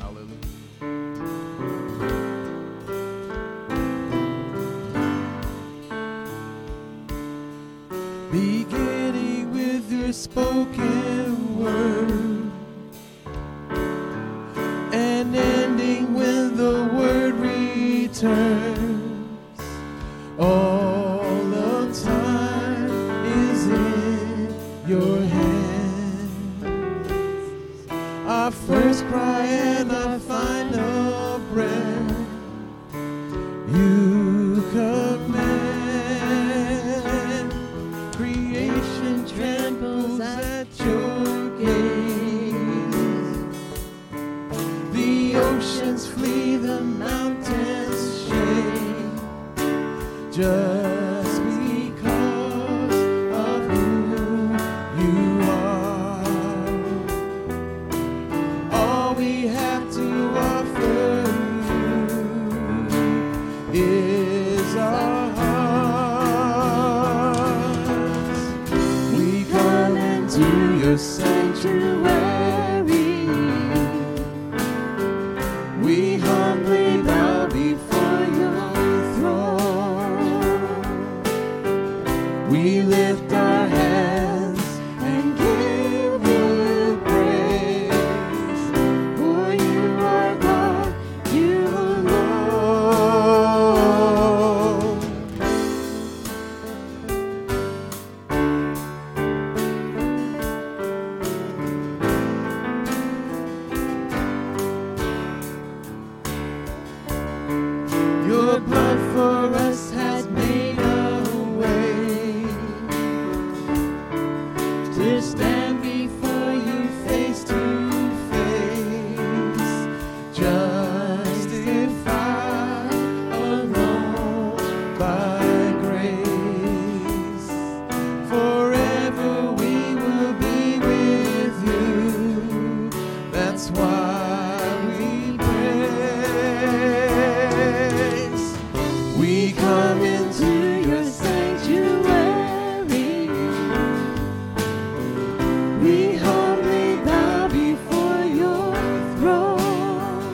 Beginning with your spoken word and ending when the word returns. All of time is in your hands. Our first cry and our final breath, you command. Creation trembles at your gaze. The oceans flee, the mountains shake, just because of who you are. All we have to offer you is our hearts. We come into your sanctuary. We humbly bow before your throne. We lift our hands and give you praise, for you are God, you alone. Your blood for us has made a way to stand before you face to face, justified alone by grace. Forever we will be with you. That's why we praise. We come into your sanctuary. We humbly bow before your throne.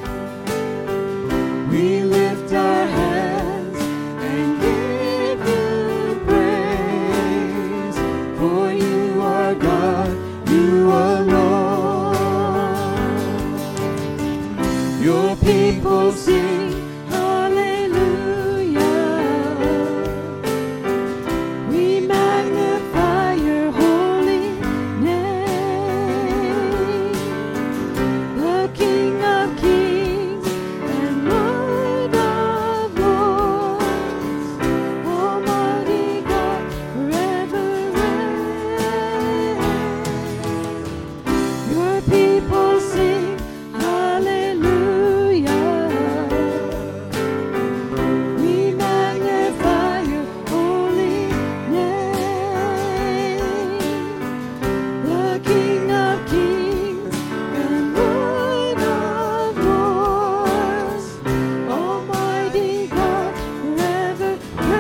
We lift our hands and give you praise, for you are God, you alone. Your people sing hallelujah. We magnify your holy name, the King of kings and Lord of lords, Almighty God, forever reign. Your people sing hallelujah. We magnify your holy name, the King of kings and Lord of lords, Almighty God, forever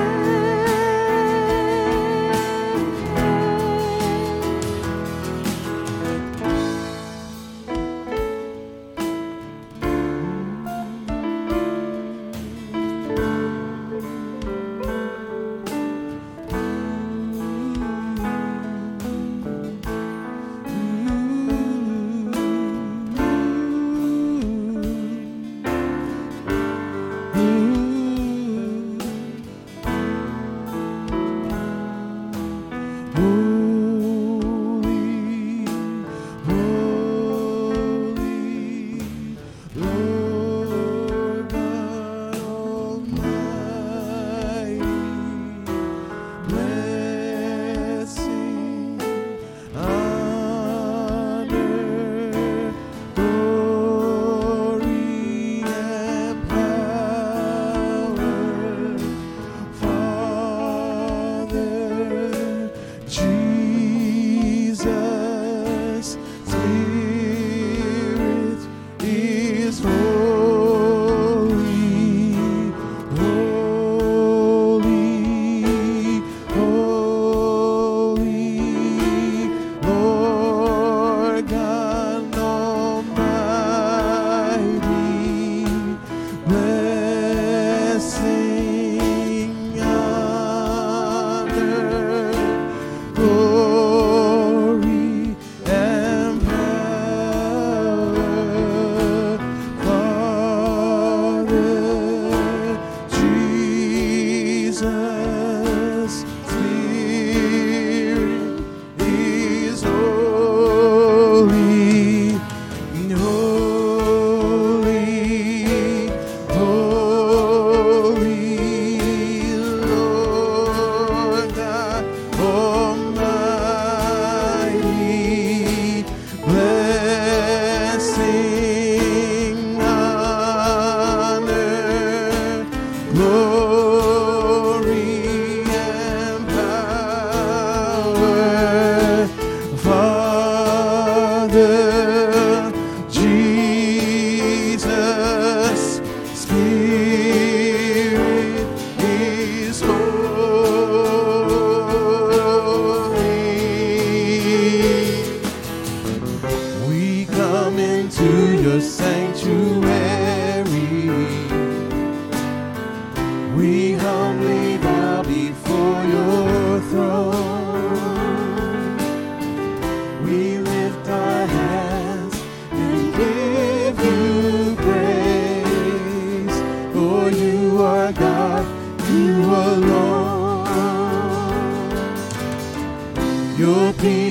Holy, holy, Lord God Almighty, blessing, honor, glory, and power, Father, Jesus, Spirit is holy, holy, holy, Lord God Almighty.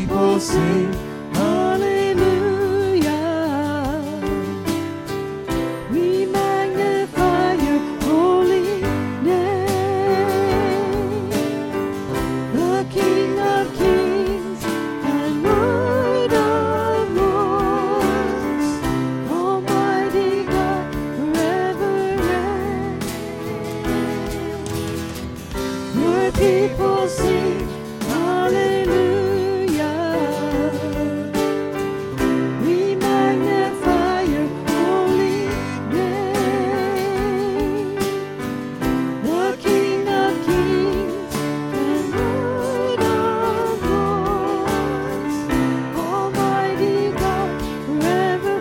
people sing Hallelujah. We magnify your holy name. The King of Kings and Lord of Lords, Almighty God, forever reign. Your people sing hallelujah. We magnify your holy name. The King of Kings and Lord of Lords, Almighty God, forever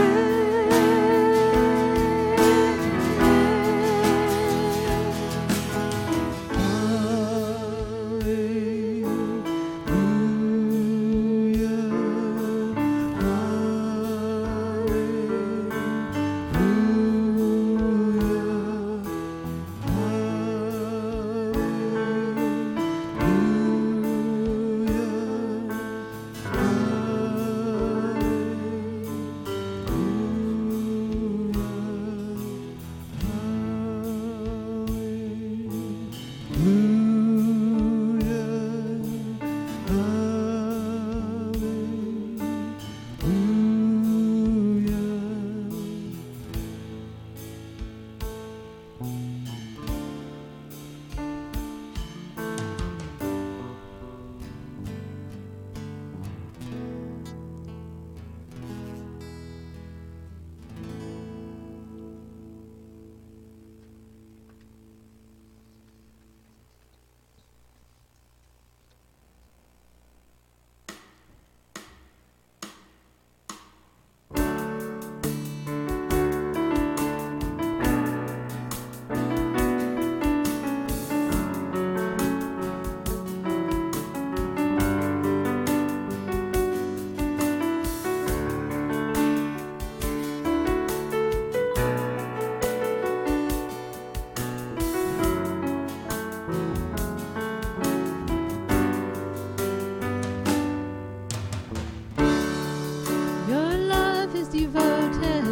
Your love is devoted,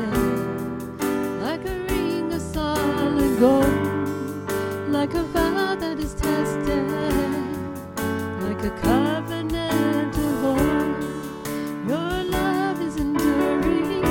like a ring of solid gold, like a vow that is tested, like a covenant of old. Your love is enduring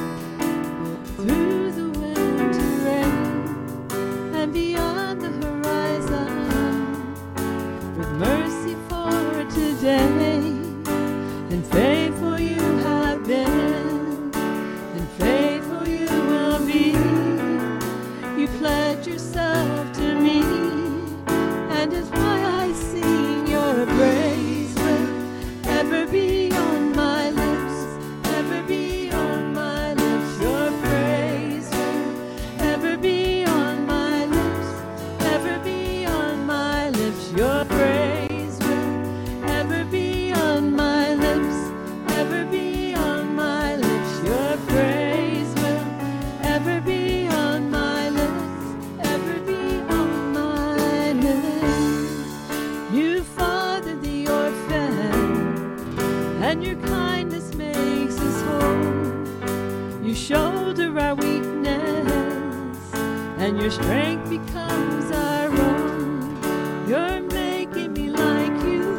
through the winter rain and beyond the horizon, with mercy for today. And faithful you have been, and faithful you will be. You pledge yourself to me, and it's why I sing your praise will ever be on my lips, ever be on my lips. Your praise will ever be on my lips, ever be on my lips. Your praise will ever be on my lips, ever be on my lips. Your praise will ever be on my lips, ever be on my lips. You fathered the orphan, and your kindness makes us whole. You shoulder our weakness, and your strength becomes our own. You're making me like you,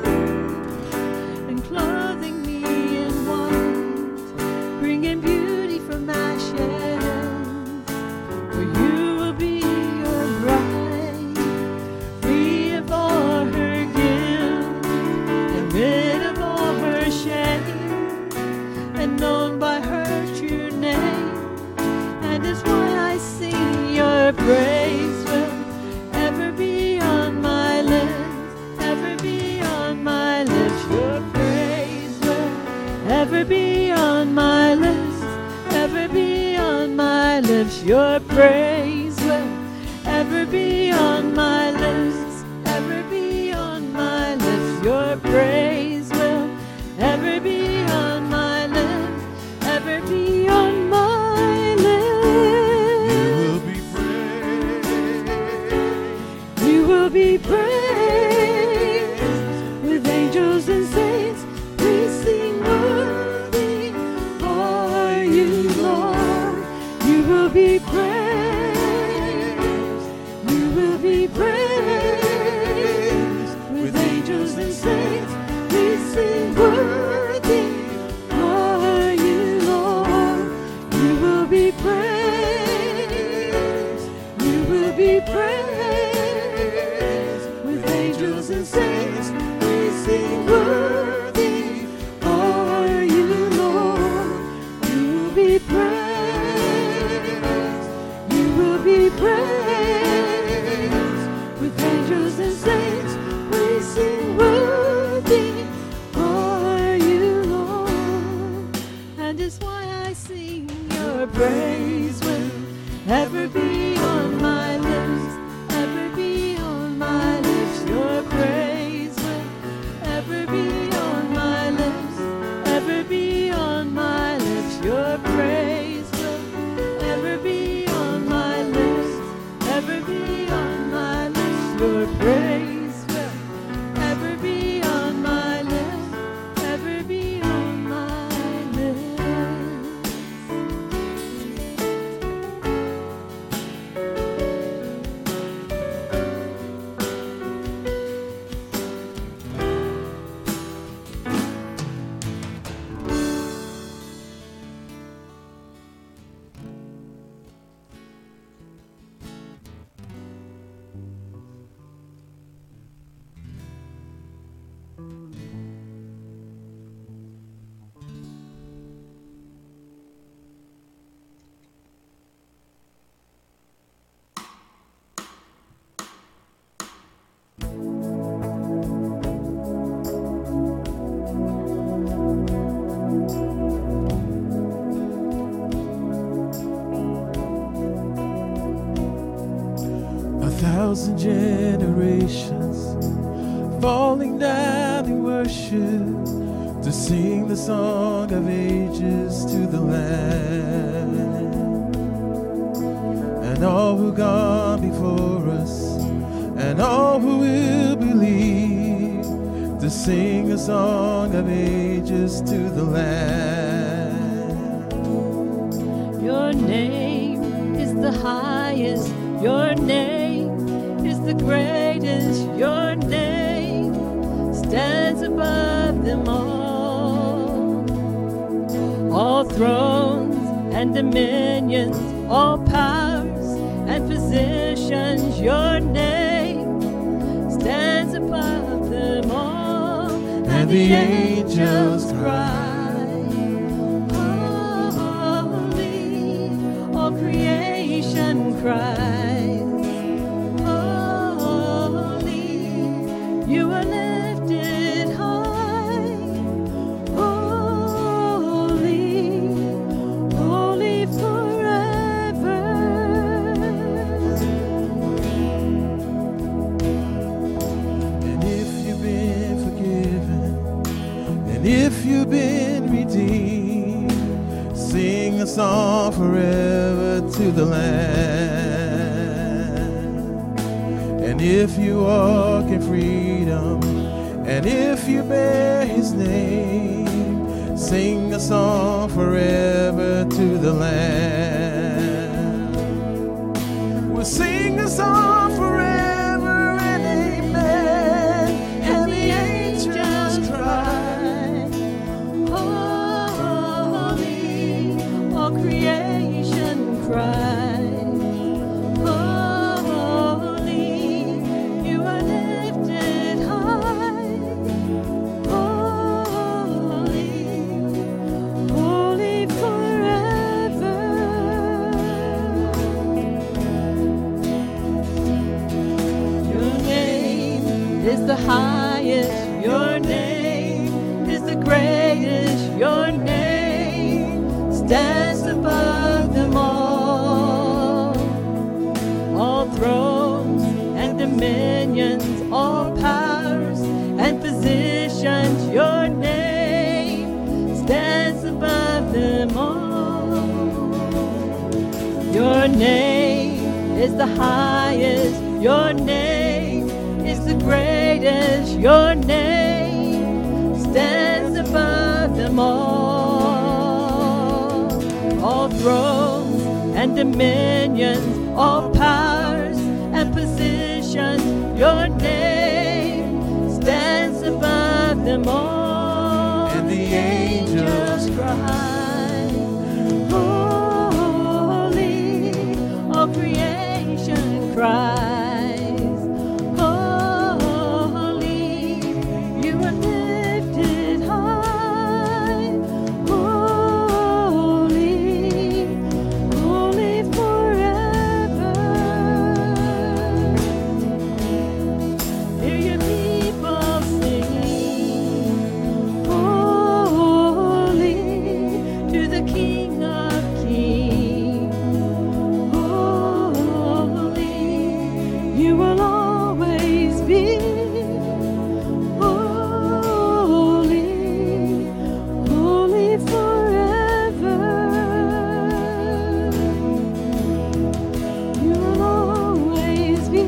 and clothing me in white, bringing beauty from ashes, for you will be your bride, free of all her guilt, and rid of all her shame, and known by her true name. And it's why I sing your praise will ever be on my lips, ever be on my lips. Your praise will ever be on my lips, ever be on my lips. Your praise will ever be on my lips, ever be on my lips. Your praise will ever be on my lips, ever be on my lips. You will be praised with angels and saints. We falling down in worship to sing the song of ages to the Lamb. And all who gone before us, and all who will believe, to sing a song of ages to the Lamb. Your name is the highest, your name is the greatest, your name stands above them all. All thrones and dominions, all powers and positions, your name stands above them all. And the angels cry, holy, all creation cries, holy, you are lifted high, holy, holy forever. And if you've been forgiven, and if you've been redeemed, sing a song forever to the Lamb. And if you walk in freedom, and if you bear his name, sing a song forever to the Lamb. We'll sing a song forever and amen. And the angels cry, Holy, all creation cries, holy, you are lifted high, holy, holy forever. Your name is the highest, your name is the greatest, your name stands above them all. All thrones and dominions, all powers and positions, your name stands above them all. Your name is the highest, your name is the greatest, your name stands above them all. All thrones and dominions, all powers and positions, your name stands above them all. and the angels cry, holy, all creation cries, holy, you are lifted high, holy, holy forever. Hear your people sing, holy, to the King of Kings, holy, you will always be, holy, holy forever. You will always be,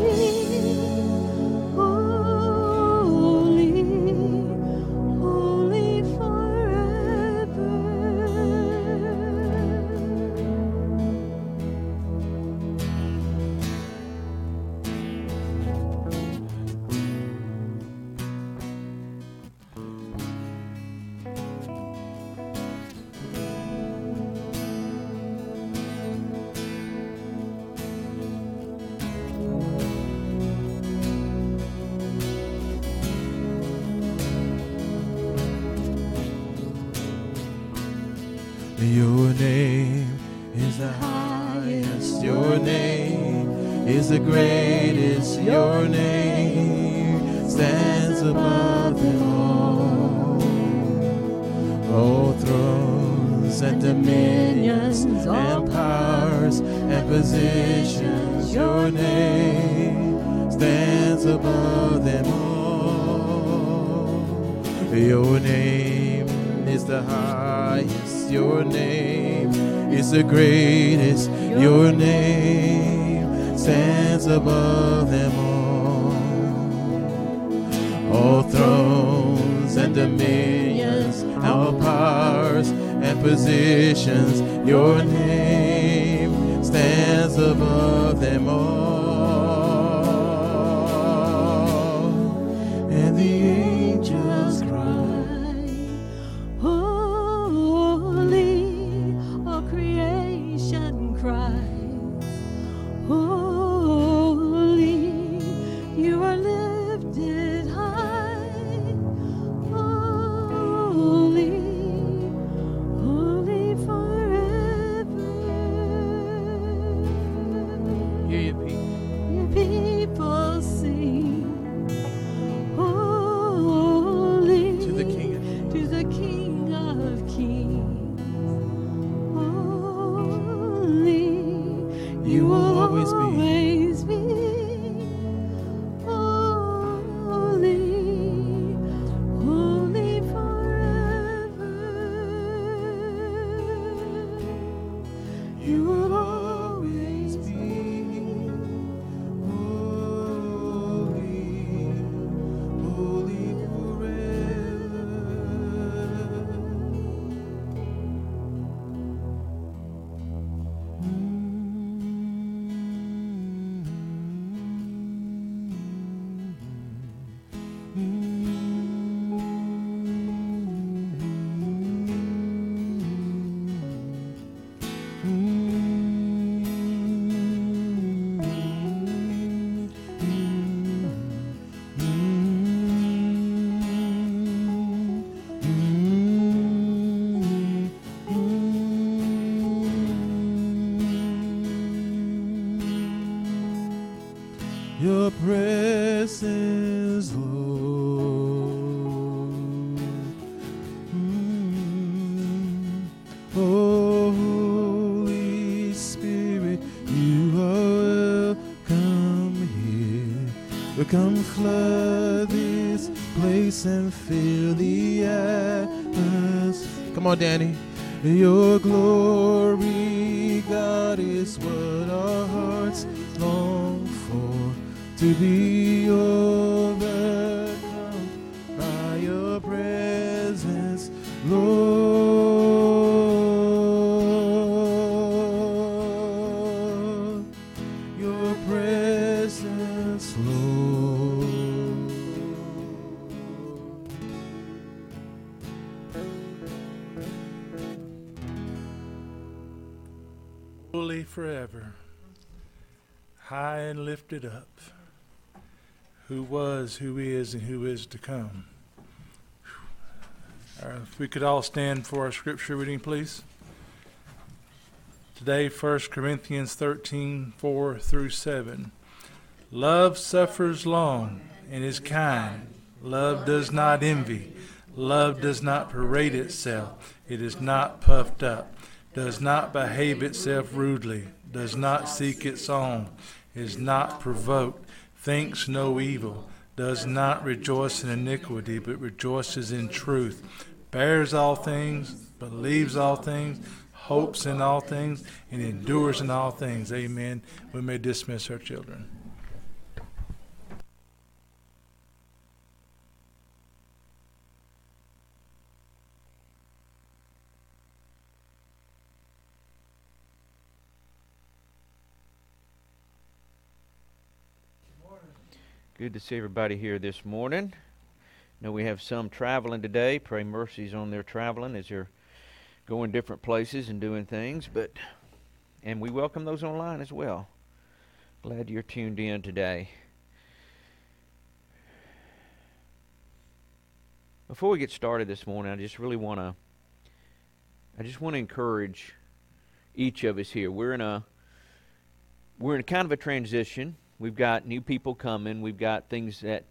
holy, holy forever. Your name is the highest, your name is the greatest, your name stands above them all. All thrones and dominions and powers and positions, your name stands above them all. Your name is the highest. Your name is the greatest. Your name stands above them all thrones and dominions, our powers and positions. Your name stands above them all. And the angels cry, holy, all creation cries, holy, you are lifted high, holy, holy forever. Hear your people. Your people sing, holy, To the King of Kings. to the King of Kings. Holy, You will always be. be. Holy, holy forever. You will always be holy, holy forever. Your presence, Lord. Holy Spirit, you are welcome here. Come flood this place and fill the atmosphere. Come on, Danny. Your glory, God, is what our hearts long for. To be overcome by your presence, Lord. Your presence, Lord. Holy forever, high and lifted up, who was, who is, and who is to come. If we could all stand for our scripture reading, please. Today, 1 Corinthians 13:4-7. Love suffers long and is kind. Love does not envy. Love does not parade itself. It is not puffed up, does not behave itself rudely, does not seek its own, is not provoked, thinks no evil, does not rejoice in iniquity, but rejoices in truth, bears all things, believes all things, hopes in all things, and endures in all things. Amen. We may dismiss our children. Good to see everybody here this morning. Know we have some traveling today. Pray mercies on their traveling as they're going different places and doing things. And we welcome those online as well. Glad you're tuned in today. Before we get started this morning, I just want to encourage each of us here. We're in a kind of a transition. We've got new people coming. We've got things that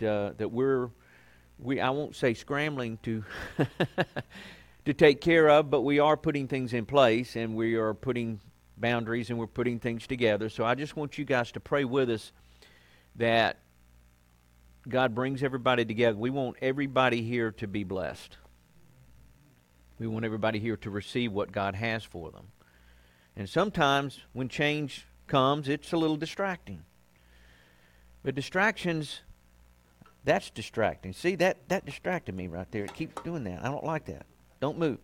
I won't say scrambling to to take care of, but we are putting things in place, and we are putting boundaries, and we're putting things together. So I just want you guys to pray with us that God brings everybody together. We want everybody here to be blessed. We want everybody here to receive what God has for them. And sometimes when change comes, it's a little distracting. But distractions, that's distracting. See, that distracted me right there. It keeps doing that. I don't like that. Don't move.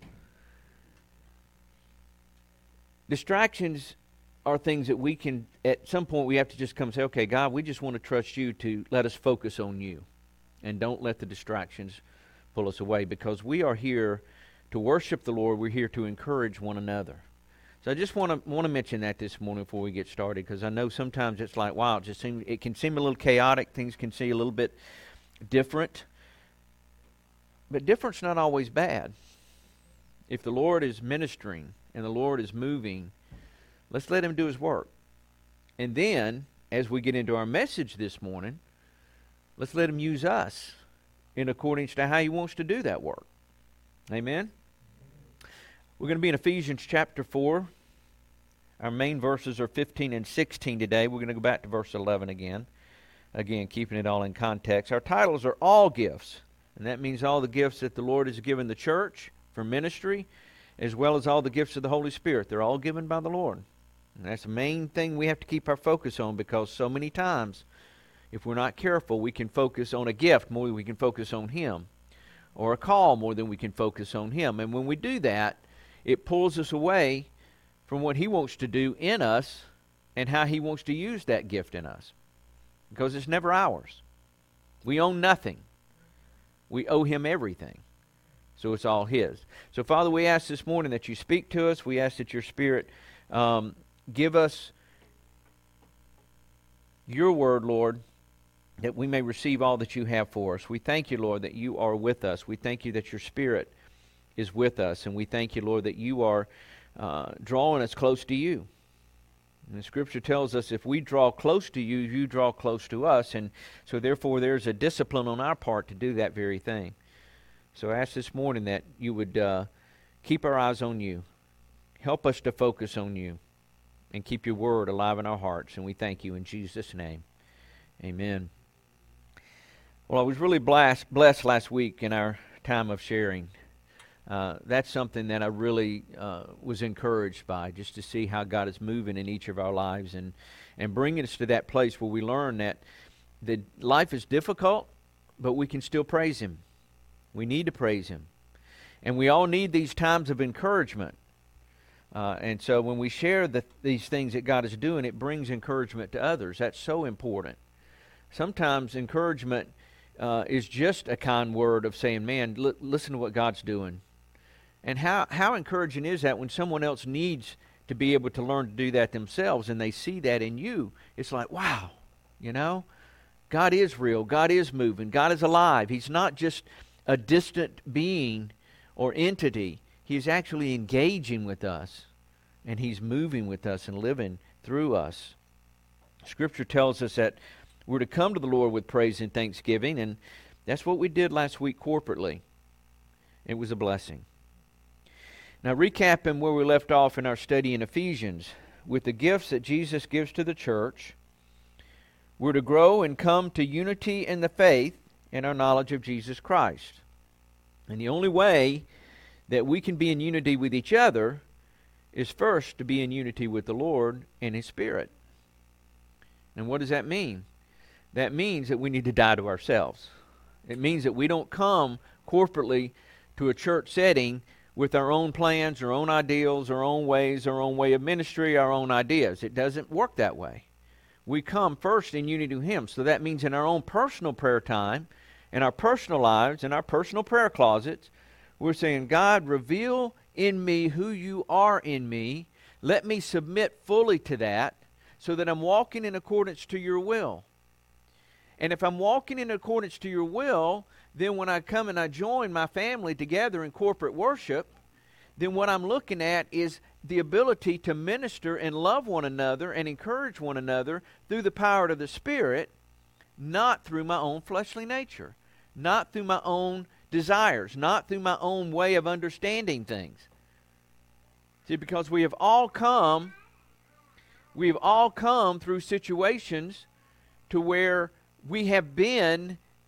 Distractions are things that we can, at some point, we have to just come and say, okay, God, we just want to trust you to let us focus on you. And don't let the distractions pull us away, because we are here to worship the Lord. We're here to encourage one another. So I just want to mention that this morning before we get started, because I know sometimes it's like, wow, it can seem a little chaotic. Things can seem a little bit different. But different's not always bad. If the Lord is ministering and the Lord is moving, let's let Him do His work. And then, as we get into our message this morning, let's let Him use us in accordance to how He wants to do that work. Amen? We're going to be in Ephesians chapter 4. Our main verses are 15 and 16 today. We're going to go back to verse 11 again. Again, keeping it all in context. Our titles are all gifts. And that means all the gifts that the Lord has given the church for ministry, as well as all the gifts of the Holy Spirit. They're all given by the Lord. And that's the main thing we have to keep our focus on, because so many times, if we're not careful, we can focus on a gift more than we can focus on Him, or a call more than we can focus on Him. And when we do that, it pulls us away from what He wants to do in us and how He wants to use that gift in us, because it's never ours. We own nothing. We owe Him everything. So it's all His. So, Father, we ask this morning that You speak to us. We ask that Your Spirit give us Your word, Lord, that we may receive all that You have for us. We thank You, Lord, that You are with us. We thank You that Your Spirit is with us. And we thank You, Lord, that You are drawing us close to You. And the Scripture tells us if we draw close to You, You draw close to us. And so therefore there's a discipline on our part to do that very thing. So I ask this morning that You would keep our eyes on You. Help us to focus on You. And keep Your word alive in our hearts. And we thank You in Jesus' name. Amen. Well, I was really blessed last week in our time of sharing. That's something that I really was encouraged by, just to see how God is moving in each of our lives and bringing us to that place where we learn that life is difficult, but we can still praise Him. We need to praise Him. And we all need these times of encouragement. And so when we share these things that God is doing, it brings encouragement to others. That's so important. Sometimes encouragement is just a kind word of saying, man, listen to what God's doing. And how encouraging is that when someone else needs to be able to learn to do that themselves and they see that in you? It's like, wow, God is real. God is moving. God is alive. He's not just a distant being or entity. He is actually engaging with us, and He's moving with us and living through us. Scripture tells us that we're to come to the Lord with praise and thanksgiving, and that's what we did last week corporately. It was a blessing. Now, recapping where we left off in our study in Ephesians, with the gifts that Jesus gives to the church, we're to grow and come to unity in the faith and our knowledge of Jesus Christ. And the only way that we can be in unity with each other is first to be in unity with the Lord and His Spirit. And what does that mean? That means that we need to die to ourselves. It means that we don't come corporately to a church setting with our own plans, our own ideals, our own ways, our own way of ministry, our own ideas. It doesn't work that way. We come first in unity with Him. So that means in our own personal prayer time, in our personal lives, in our personal prayer closets, we're saying, God, reveal in me who You are in me. Let me submit fully to that so that I'm walking in accordance to Your will. And if I'm walking in accordance to Your will, then when I come and I join my family together in corporate worship, then what I'm looking at is the ability to minister and love one another and encourage one another through the power of the Spirit, not through my own fleshly nature, not through my own desires, not through my own way of understanding things. See, because we have all come through situations to where we have been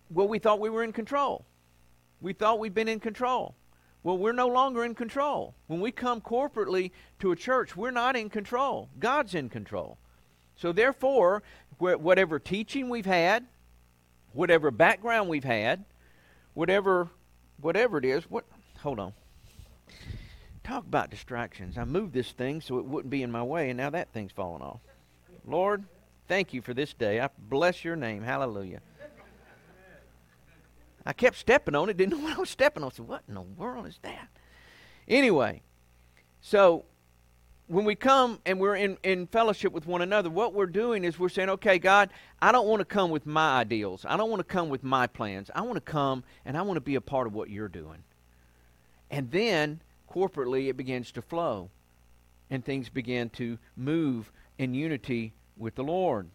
Well, we thought we were in control. We thought we'd been in control. Well, we're no longer in control. When we come corporately to a church, we're not in control. God's in control. So therefore, whatever teaching we've had, whatever background we've had, whatever it is, hold on. Talk about distractions. I moved this thing so it wouldn't be in my way, and now that thing's falling off. Lord, thank you for this day. I bless your name. Hallelujah. I kept stepping on it, didn't know what I was stepping on. I said, what in the world is that? Anyway, so when we come and we're in fellowship with one another, what we're doing is we're saying, okay, God, I don't want to come with my ideals. I don't want to come with my plans. I want to come and I want to be a part of what you're doing. And then, corporately, it begins to flow. And things begin to move in unity with the Lord.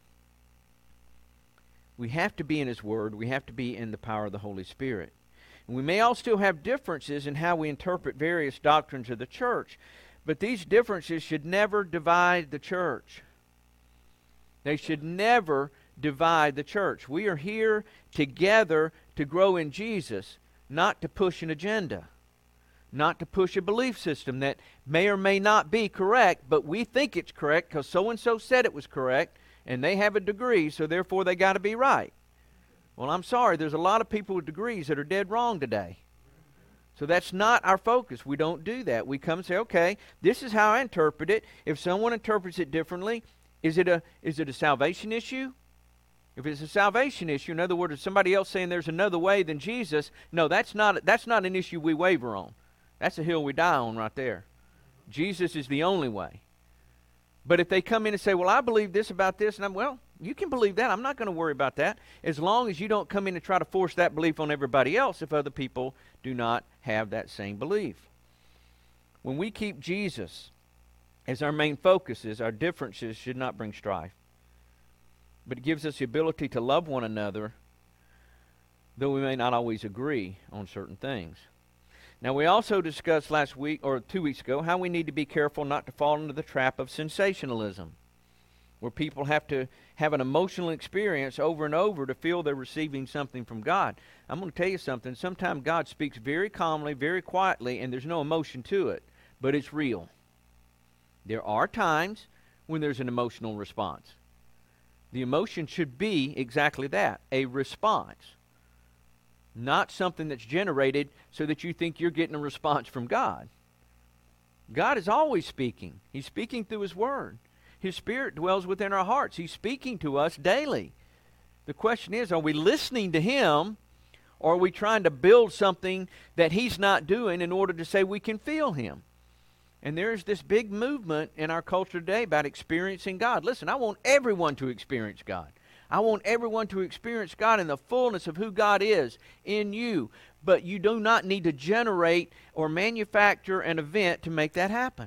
We have to be in His Word. We have to be in the power of the Holy Spirit. And we may all still have differences in how we interpret various doctrines of the church, but these differences should never divide the church. They should never divide the church. We are here together to grow in Jesus, not to push an agenda, not to push a belief system that may or may not be correct, but we think it's correct because so-and-so said it was correct, and they have a degree, so therefore they got to be right. Well, I'm sorry, there's a lot of people with degrees that are dead wrong today. So that's not our focus. We don't do that. We come and say, okay, this is how I interpret it. If someone interprets it differently, is it a salvation issue? If it's a salvation issue, in other words, if somebody else saying there's another way than Jesus, no, that's not an issue we waver on. That's a hill we die on right there. Jesus is the only way. But if they come in and say, well, I believe this about this, and well, you can believe that. I'm not going to worry about that, as long as you don't come in and try to force that belief on everybody else if other people do not have that same belief. When we keep Jesus as our main focus, our differences should not bring strife. But it gives us the ability to love one another, though we may not always agree on certain things. Now, we also discussed last week, or 2 weeks ago, how we need to be careful not to fall into the trap of sensationalism, where people have to have an emotional experience over and over to feel they're receiving something from God. I'm going to tell you something. Sometimes God speaks very calmly, very quietly, and there's no emotion to it, but it's real. There are times when there's an emotional response. The emotion should be exactly that, a response. Not something that's generated so that you think you're getting a response from God. God is always speaking. He's speaking through His Word. His Spirit dwells within our hearts. He's speaking to us daily. The question is, are we listening to Him, or are we trying to build something that He's not doing in order to say we can feel Him? And there's this big movement in our culture today about experiencing God. Listen, I want everyone to experience God. I want everyone to experience God in the fullness of who God is in you. But you do not need to generate or manufacture an event to make that happen.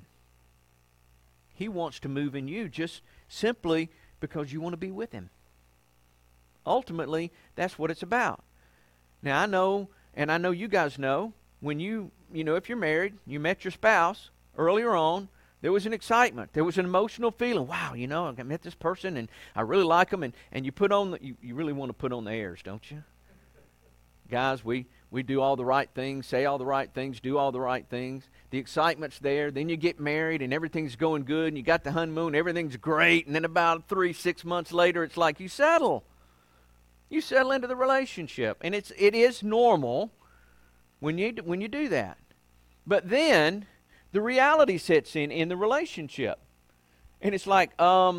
He wants to move in you just simply because you want to be with Him. Ultimately, that's what it's about. Now, I know, and I know you guys know, when you if you're married, you met your spouse earlier on, there was an excitement. There was an emotional feeling. Wow, I met this person and I really like them. And you put on, you really want to put on the airs, don't you? Guys, we do all the right things, say all the right things, do all the right things. The excitement's there. Then you get married and everything's going good and you got the honeymoon, everything's great. And then about 3-6 months later, it's like you settle. You settle into the relationship. And it is normal when you do that. But then the reality sets in the relationship. And it's like,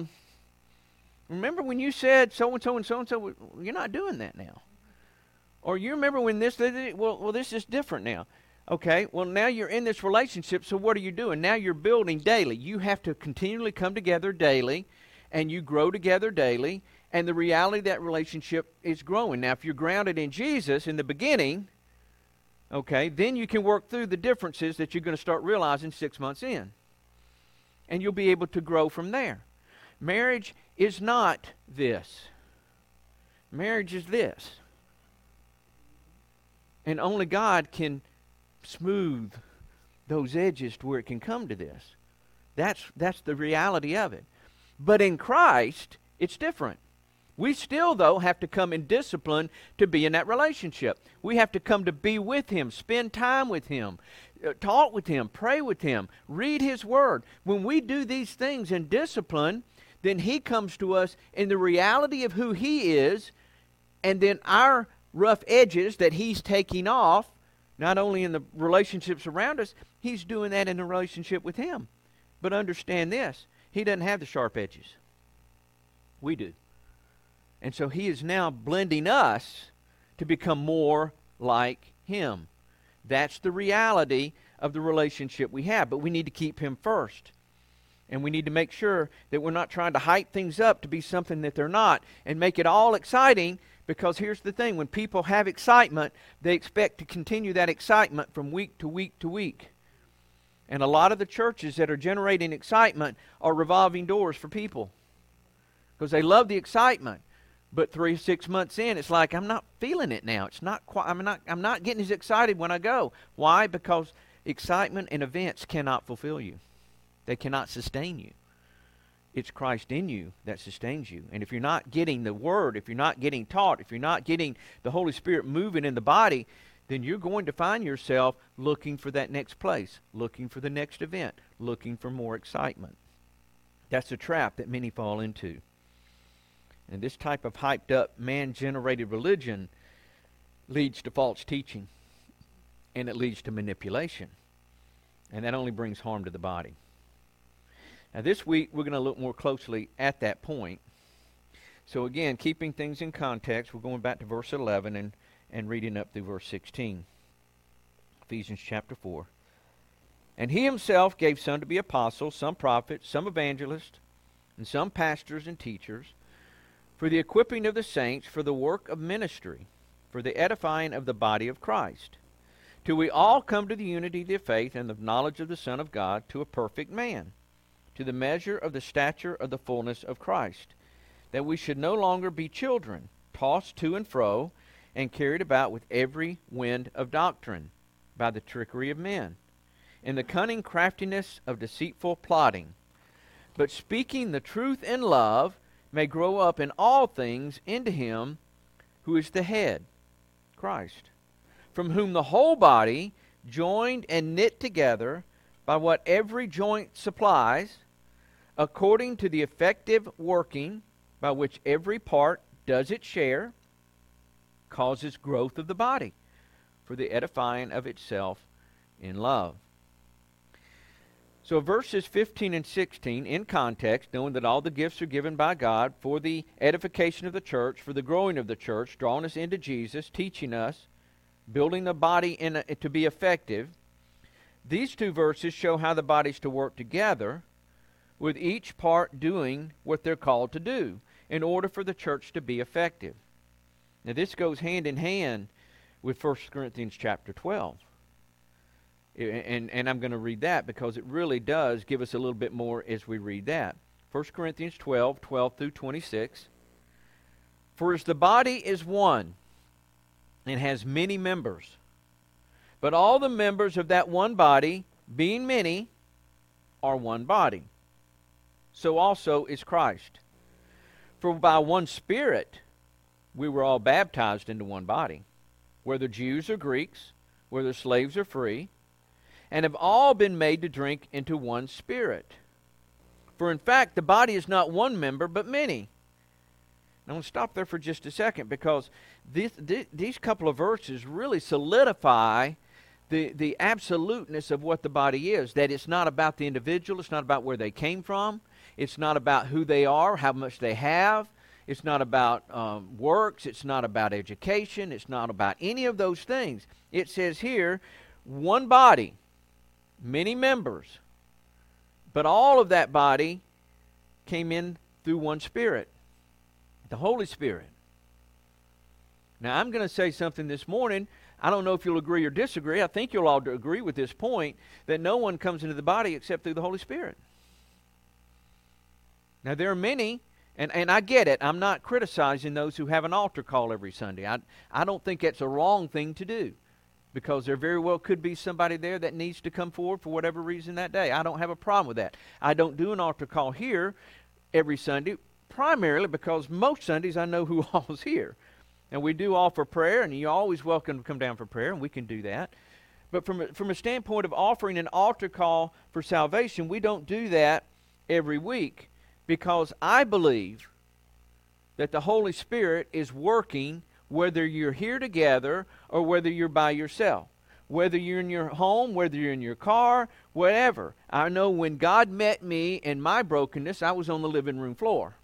remember when you said so-and-so and so-and-so? You're not doing that now. Or you remember when this is different now. Okay, well, now you're in this relationship, so what are you doing? Now you're building daily. You have to continually come together daily, and you grow together daily, and the reality of that relationship is growing. Now, if you're grounded in Jesus in the beginning, okay, then you can work through the differences that you're going to start realizing 6 months in. And you'll be able to grow from there. Marriage is not this. Marriage is this. And only God can smooth those edges to where it can come to this. That's the reality of it. But in Christ, it's different. We still, though, have to come in discipline to be in that relationship. We have to come to be with Him, spend time with Him, talk with Him, pray with Him, read His Word. When we do these things in discipline, then He comes to us in the reality of who He is, and then our rough edges that He's taking off, not only in the relationships around us, He's doing that in the relationship with Him. But understand this, He doesn't have the sharp edges. We do. And so He is now blending us to become more like Him. That's the reality of the relationship we have. But we need to keep Him first. And we need to make sure that we're not trying to hype things up to be something that they're not and make it all exciting, because here's the thing. When people have excitement, they expect to continue that excitement from week to week to week. And a lot of the churches that are generating excitement are revolving doors for people, because they love the excitement. But 3-6 months in, it's like, I'm not feeling it now. It's not quite, I'm not getting as excited when I go. Why? Because excitement and events cannot fulfill you. They cannot sustain you. It's Christ in you that sustains you. And if you're not getting the Word, if you're not getting taught, if you're not getting the Holy Spirit moving in the body, then you're going to find yourself looking for that next place, looking for the next event, looking for more excitement. That's a trap that many fall into. And this type of hyped up, man-generated religion leads to false teaching. And it leads to manipulation. And that only brings harm to the body. Now this week, we're going to look more closely at that point. So again, keeping things in context, we're going back to verse 11 and reading up through verse 16. Ephesians chapter 4. And He Himself gave some to be apostles, some prophets, some evangelists, and some pastors and teachers, for the equipping of the saints, for the work of ministry, for the edifying of the body of Christ, till we all come to the unity of the faith and the knowledge of the Son of God, to a perfect man, to the measure of the stature of the fullness of Christ, that we should no longer be children, tossed to and fro, and carried about with every wind of doctrine, by the trickery of men, in the cunning craftiness of deceitful plotting, but speaking the truth in love, may grow up in all things into Him who is the head, Christ, from whom the whole body, joined and knit together by what every joint supplies, according to the effective working by which every part does its share, causes growth of the body for the edifying of itself in love. So verses 15 and 16, in context, knowing that all the gifts are given by God for the edification of the church, for the growing of the church, drawing us into Jesus, teaching us, building the body to be effective. These two verses show how the body's to work together, with each part doing what they're called to do in order for the church to be effective. Now this goes hand in hand with 1 Corinthians chapter 12. And I'm going to read that because it really does give us a little bit more as we read that. 1 Corinthians 12 through 26. For as the body is one and has many members, but all the members of that one body, being many, are one body, so also is Christ. For by one Spirit we were all baptized into one body, whether Jews or Greeks, whether slaves or free, and have all been made to drink into one Spirit. For in fact, the body is not one member, but many. Now, I want to stop there for just a second, because these couple of verses really solidify the absoluteness of what the body is. That it's not about the individual, it's not about where they came from, it's not about who they are, how much they have, it's not about works, it's not about education, it's not about any of those things. It says here, one body, many members, but all of that body came in through one Spirit, the Holy Spirit. Now, I'm going to say something this morning. I don't know if you'll agree or disagree. I think you'll all agree with this point, that no one comes into the body except through the Holy Spirit. Now, there are many, and I get it. I'm not criticizing those who have an altar call every Sunday. I don't think that's a wrong thing to do, because there very well could be somebody there that needs to come forward for whatever reason that day. I don't have a problem with that. I don't do an altar call here every Sunday primarily because most Sundays I know who all's here. And we do offer prayer, and you're always welcome to come down for prayer, and we can do that. But from a standpoint of offering an altar call for salvation, we don't do that every week, because I believe that the Holy Spirit is working whether you're here together or whether you're by yourself. Whether you're in your home, whether you're in your car, whatever. I know when God met me in my brokenness, I was on the living room floor.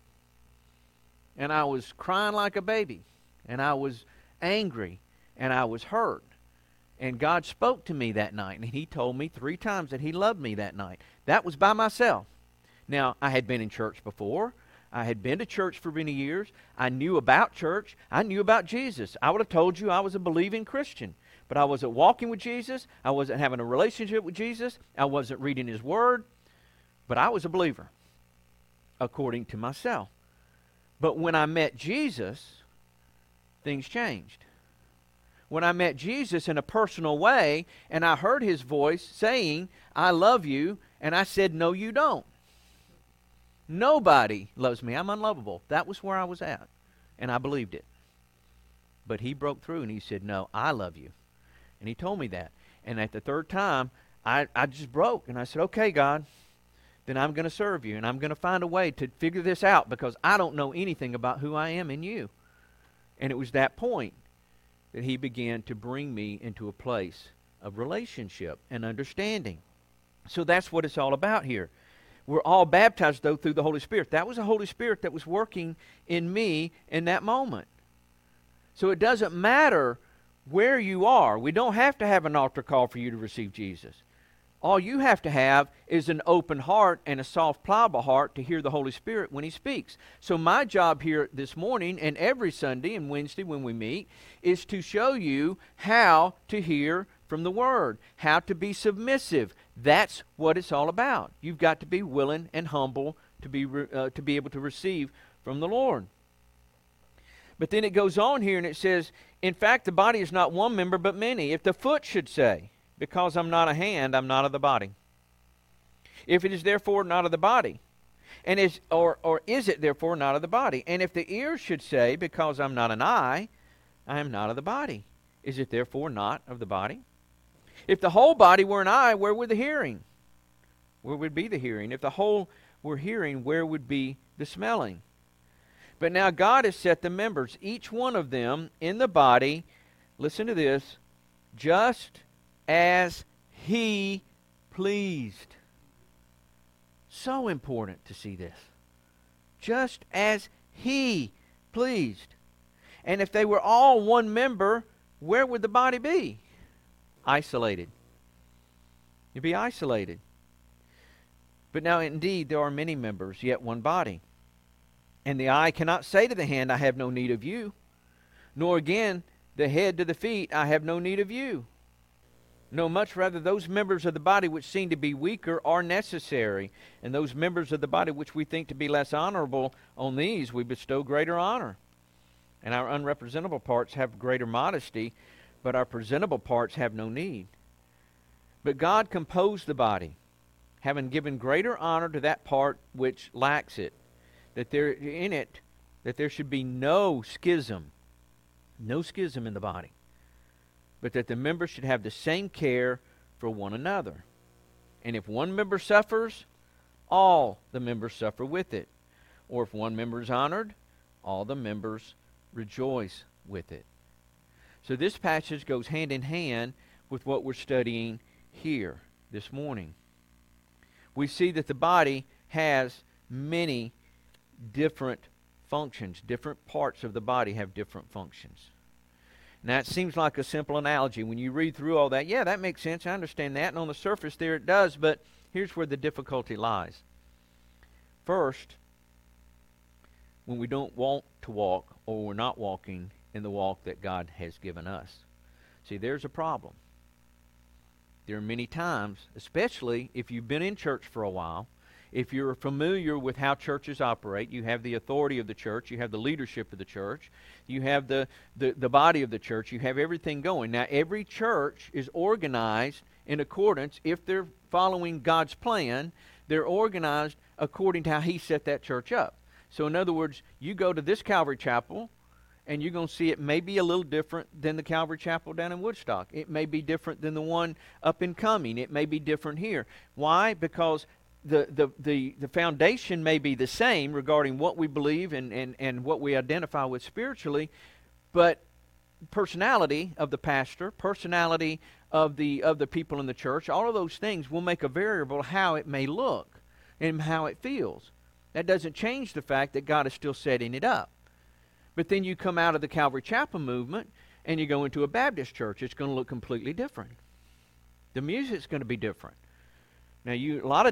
And I was crying like a baby. And I was angry. And I was hurt. And God spoke to me that night. And He told me 3 times that He loved me that night. That was by myself. Now, I had been in church before. I had been to church for many years. I knew about church. I knew about Jesus. I would have told you I was a believing Christian. But I wasn't walking with Jesus. I wasn't having a relationship with Jesus. I wasn't reading His Word. But I was a believer, according to myself. But when I met Jesus, things changed. When I met Jesus in a personal way, and I heard His voice saying, I love you, and I said, no, you don't. Nobody loves me. I'm unlovable. That was where I was at, and I believed it. But He broke through, and He said, no, I love you. And He told me that. And at the 3rd time, I just broke. And I said, okay, God, then I'm going to serve you. And I'm going to find a way to figure this out, because I don't know anything about who I am in you. And it was that point that He began to bring me into a place of relationship and understanding. So that's what it's all about here. We're all baptized, though, through the Holy Spirit. That was the Holy Spirit that was working in me in that moment. So it doesn't matter where you are. We don't have to have an altar call for you to receive Jesus. All you have to have is an open heart and a soft, pliable heart to hear the Holy Spirit when He speaks. So my job here this morning and every Sunday and Wednesday when we meet is to show you how to hear from the Word, how to be submissive. That's what it's all about. You've got to be willing and humble to be able to receive from the Lord. But then it goes on here and it says, in fact, the body is not one member but many. If the foot should say, because I'm not a hand, I'm not of the body. If it is therefore not of the body, and is it therefore not of the body? And if the ear should say, because I'm not an eye, I am not of the body. Is it therefore not of the body? If the whole body were an eye, where would the hearing? Where would be the hearing? If the whole were hearing, where would be the smelling? But now God has set the members, each one of them in the body, listen to this, just as He pleased. So important to see this. Just as He pleased. And if they were all one member, where would the body be? Isolated. You'd be isolated. But now indeed there are many members, yet one body. And the eye cannot say to the hand, I have no need of you. Nor again the head to the feet, I have no need of you. No, much rather those members of the body which seem to be weaker are necessary. And those members of the body which we think to be less honorable, on these we bestow greater honor. And our unrepresentable parts have greater modesty, but our presentable parts have no need. But God composed the body, having given greater honor to that part which lacks it, that there should be no schism in the body, but that the members should have the same care for one another. And if one member suffers, all the members suffer with it. Or if one member is honored, all the members rejoice with it. So this passage goes hand in hand with what we're studying here this morning. We see that the body has many different functions. Different parts of the body have different functions. Now, it seems like a simple analogy. When you read through all that, yeah, that makes sense. I understand that. And on the surface there it does, but here's where the difficulty lies. First, when we don't want to walk, or we're not walking in the walk that God has given us. See, there's a problem. There are many times, especially if you've been in church for a while, if you're familiar with how churches operate, you have the authority of the church, you have the leadership of the church, you have the body of the church, you have everything going. Now, every church is organized in accordance, if they're following God's plan, they're organized according to how He set that church up. So in other words, you go to this Calvary Chapel, and you're going to see it may be a little different than the Calvary Chapel down in Woodstock. It may be different than the one up in Cumming. It may be different here. Why? Because the foundation may be the same regarding what we believe and what we identify with spiritually, but personality of the pastor, personality of the people in the church, all of those things will make a variable how it may look and how it feels. That doesn't change the fact that God is still setting it up. But then you come out of the Calvary Chapel movement and you go into a Baptist church. It's going to look completely different. The music's going to be different. Now, a lot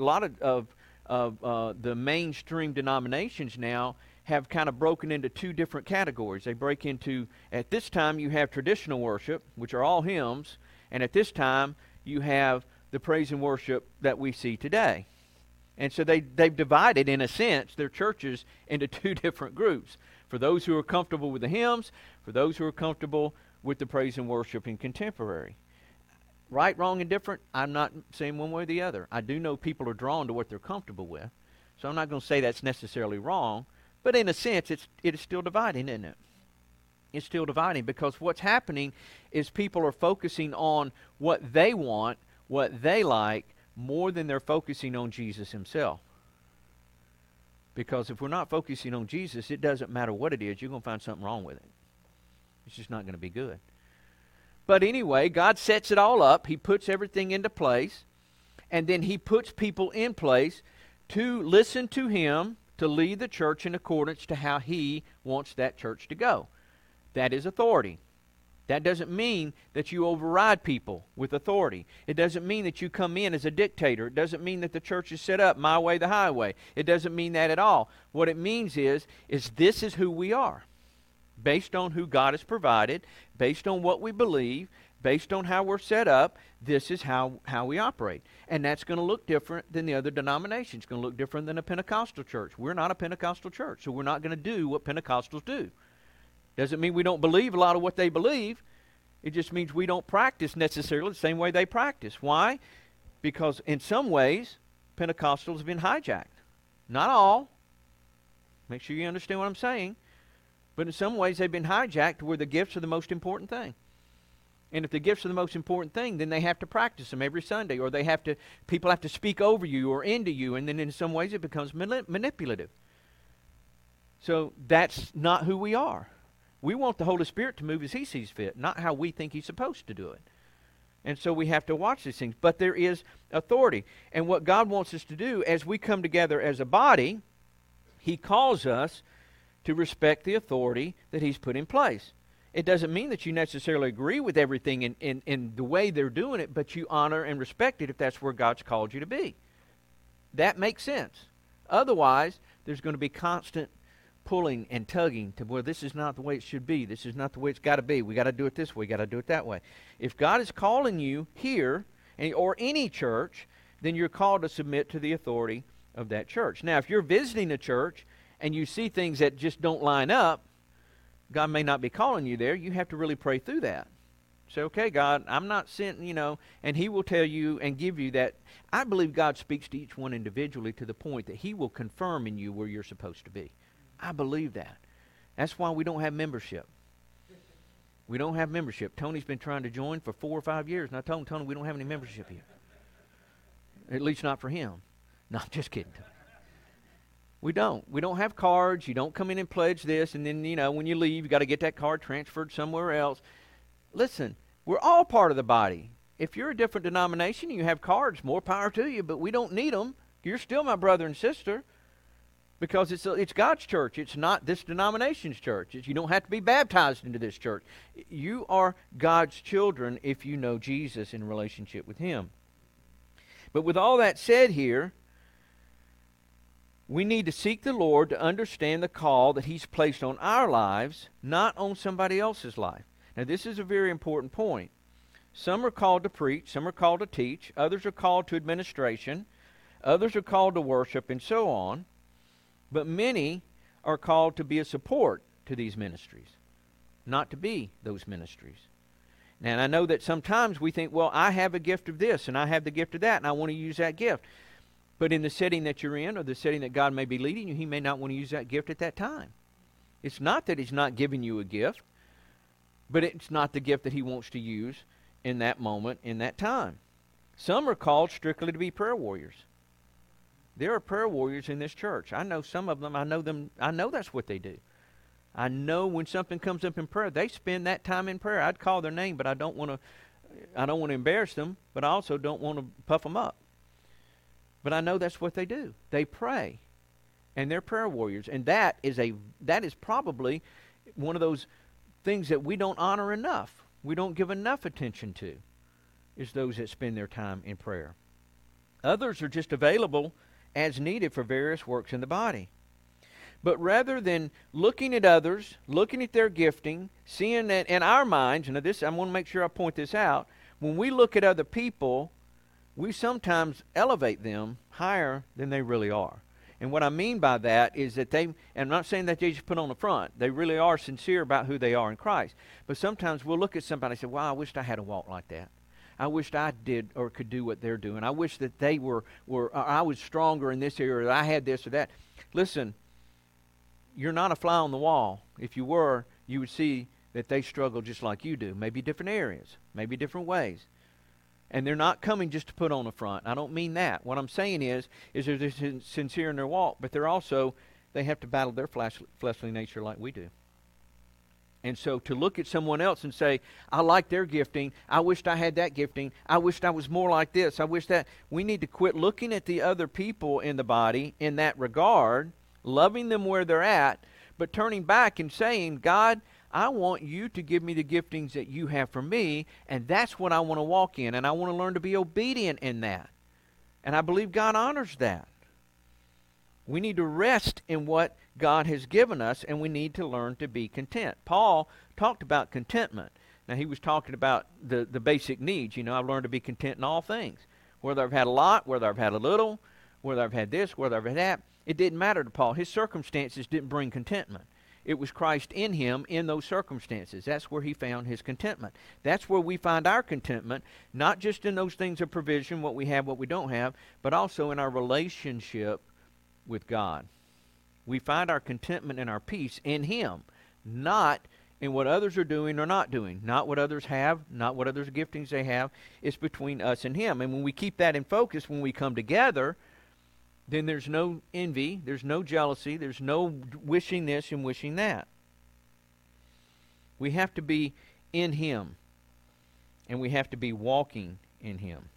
of the mainstream denominations now have kind of broken into two different categories. They break into, at this time you have traditional worship, which are all hymns, and at this time you have the praise and worship that we see today. And so they've divided, in a sense, their churches into two different groups. For those who are comfortable with the hymns, for those who are comfortable with the praise and worship in contemporary. Right, wrong, and different, I'm not saying one way or the other. I do know people are drawn to what they're comfortable with. So I'm not going to say that's necessarily wrong. But in a sense, it is still dividing, isn't it? It's still dividing, because what's happening is people are focusing on what they want, what they like, more than they're focusing on Jesus himself. Because if we're not focusing on Jesus, it doesn't matter what it is, you're going to find something wrong with it. It's just not going to be good. But anyway, God sets it all up. He puts everything into place. And then he puts people in place to listen to him, to lead the church in accordance to how he wants that church to go. That is authority. That doesn't mean that you override people with authority. It doesn't mean that you come in as a dictator. It doesn't mean that the church is set up my way, the highway. It doesn't mean that at all. What it means is this is who we are. Based on who God has provided, based on what we believe, based on how we're set up, this is how we operate. And that's going to look different than the other denominations. It's going to look different than a Pentecostal church. We're not a Pentecostal church, so we're not going to do what Pentecostals do. Doesn't mean we don't believe a lot of what they believe. It just means we don't practice necessarily the same way they practice. Why? Because in some ways, Pentecostals have been hijacked. Not all. Make sure you understand what I'm saying. But in some ways, they've been hijacked to where the gifts are the most important thing. And if the gifts are the most important thing, then they have to practice them every Sunday, or people have to speak over you or into you, and then in some ways it becomes manipulative. So that's not who we are. We want the Holy Spirit to move as he sees fit, not how we think he's supposed to do it. And so we have to watch these things. But there is authority. And what God wants us to do as we come together as a body, he calls us to respect the authority that he's put in place. It doesn't mean that you necessarily agree with everything in the way they're doing it, but you honor and respect it if that's where God's called you to be. That makes sense. Otherwise, there's going to be constant pulling and tugging to, well, this is not the way it should be. This is not the way it's got to be. We got to do it this way. We got to do it that way. If God is calling you here or any church, then you're called to submit to the authority of that church. Now, if you're visiting a church and you see things that just don't line up, God may not be calling you there. You have to really pray through that. Say, okay, God, I'm not sent, and he will tell you and give you that. I believe God speaks to each one individually to the point that he will confirm in you where you're supposed to be. I believe that. That's why we don't have membership. We don't have membership. Tony's been trying to join for 4 or 5 years, and I told him, Tony, we don't have any membership here. At least not for him. No, I'm just kidding. We don't. We don't have cards. You don't come in and pledge this, and then, when you leave, you got to get that card transferred somewhere else. Listen, we're all part of the body. If you're a different denomination and you have cards, more power to you, but we don't need them. You're still my brother and sister. Because it's God's church. It's not this denomination's church. You don't have to be baptized into this church. You are God's children if you know Jesus in relationship with him. But with all that said here, we need to seek the Lord to understand the call that he's placed on our lives, not on somebody else's life. Now, this is a very important point. Some are called to preach. Some are called to teach. Others are called to administration. Others are called to worship, and so on. But many are called to be a support to these ministries, not to be those ministries. And I know that sometimes we think, well, I have a gift of this, and I have the gift of that, and I want to use that gift. But in the setting that you're in, or the setting that God may be leading you, He may not want to use that gift at that time. It's not that He's not giving you a gift, but it's not the gift that He wants to use in that moment, in that time. Some are called strictly to be prayer warriors. There are prayer warriors in this church. I know some of them. I know that's what they do. I know when something comes up in prayer, they spend that time in prayer. I'd call their name, but I don't want to embarrass them, but I also don't want to puff them up. But I know that's what they do. They pray, and they're prayer warriors. And that is probably one of those things that we don't honor enough. We don't give enough attention to, is those that spend their time in prayer. Others are just available as needed for various works in the body. But rather than looking at others, looking at their gifting, seeing that in our minds, and this, I want to make sure I point this out, when we look at other people, we sometimes elevate them higher than they really are. And what I mean by that is that and I'm not saying that they just put on the front. They really are sincere about who they are in Christ. But sometimes we'll look at somebody and say, wow, I wished I had a walk like that. I wished I did or could do what they're doing. I wish that they were I was stronger in this area, or I had this or that. Listen, you're not a fly on the wall. If you were, you would see that they struggle just like you do. Maybe different areas, maybe different ways. And they're not coming just to put on a front. I don't mean that. What I'm saying is they're sincere in their walk, but they have to battle their fleshly nature like we do. And so to look at someone else and say, I like their gifting, I wished I had that gifting, I wished I was more like this, I wish that, we need to quit looking at the other people in the body in that regard, loving them where they're at, but turning back and saying, God, I want you to give me the giftings that you have for me, and that's what I want to walk in, and I want to learn to be obedient in that. And I believe God honors that. We need to rest in what God has given us, and we need to learn to be content. Paul talked about contentment. Now, he was talking about the basic needs. You know, I've learned to be content in all things. Whether I've had a lot, whether I've had a little, whether I've had this, whether I've had that. It didn't matter to Paul. His circumstances didn't bring contentment. It was Christ in him in those circumstances. That's where he found his contentment. That's where we find our contentment, not just in those things of provision, what we have, what we don't have, but also in our relationship with God. We find our contentment and our peace in Him, not in what others are doing or not doing, not what others have, not what others' giftings they have. It's between us and Him. And when we keep that in focus, when we come together, then there's no envy, there's no jealousy, there's no wishing this and wishing that. We have to be in Him, and we have to be walking in Him.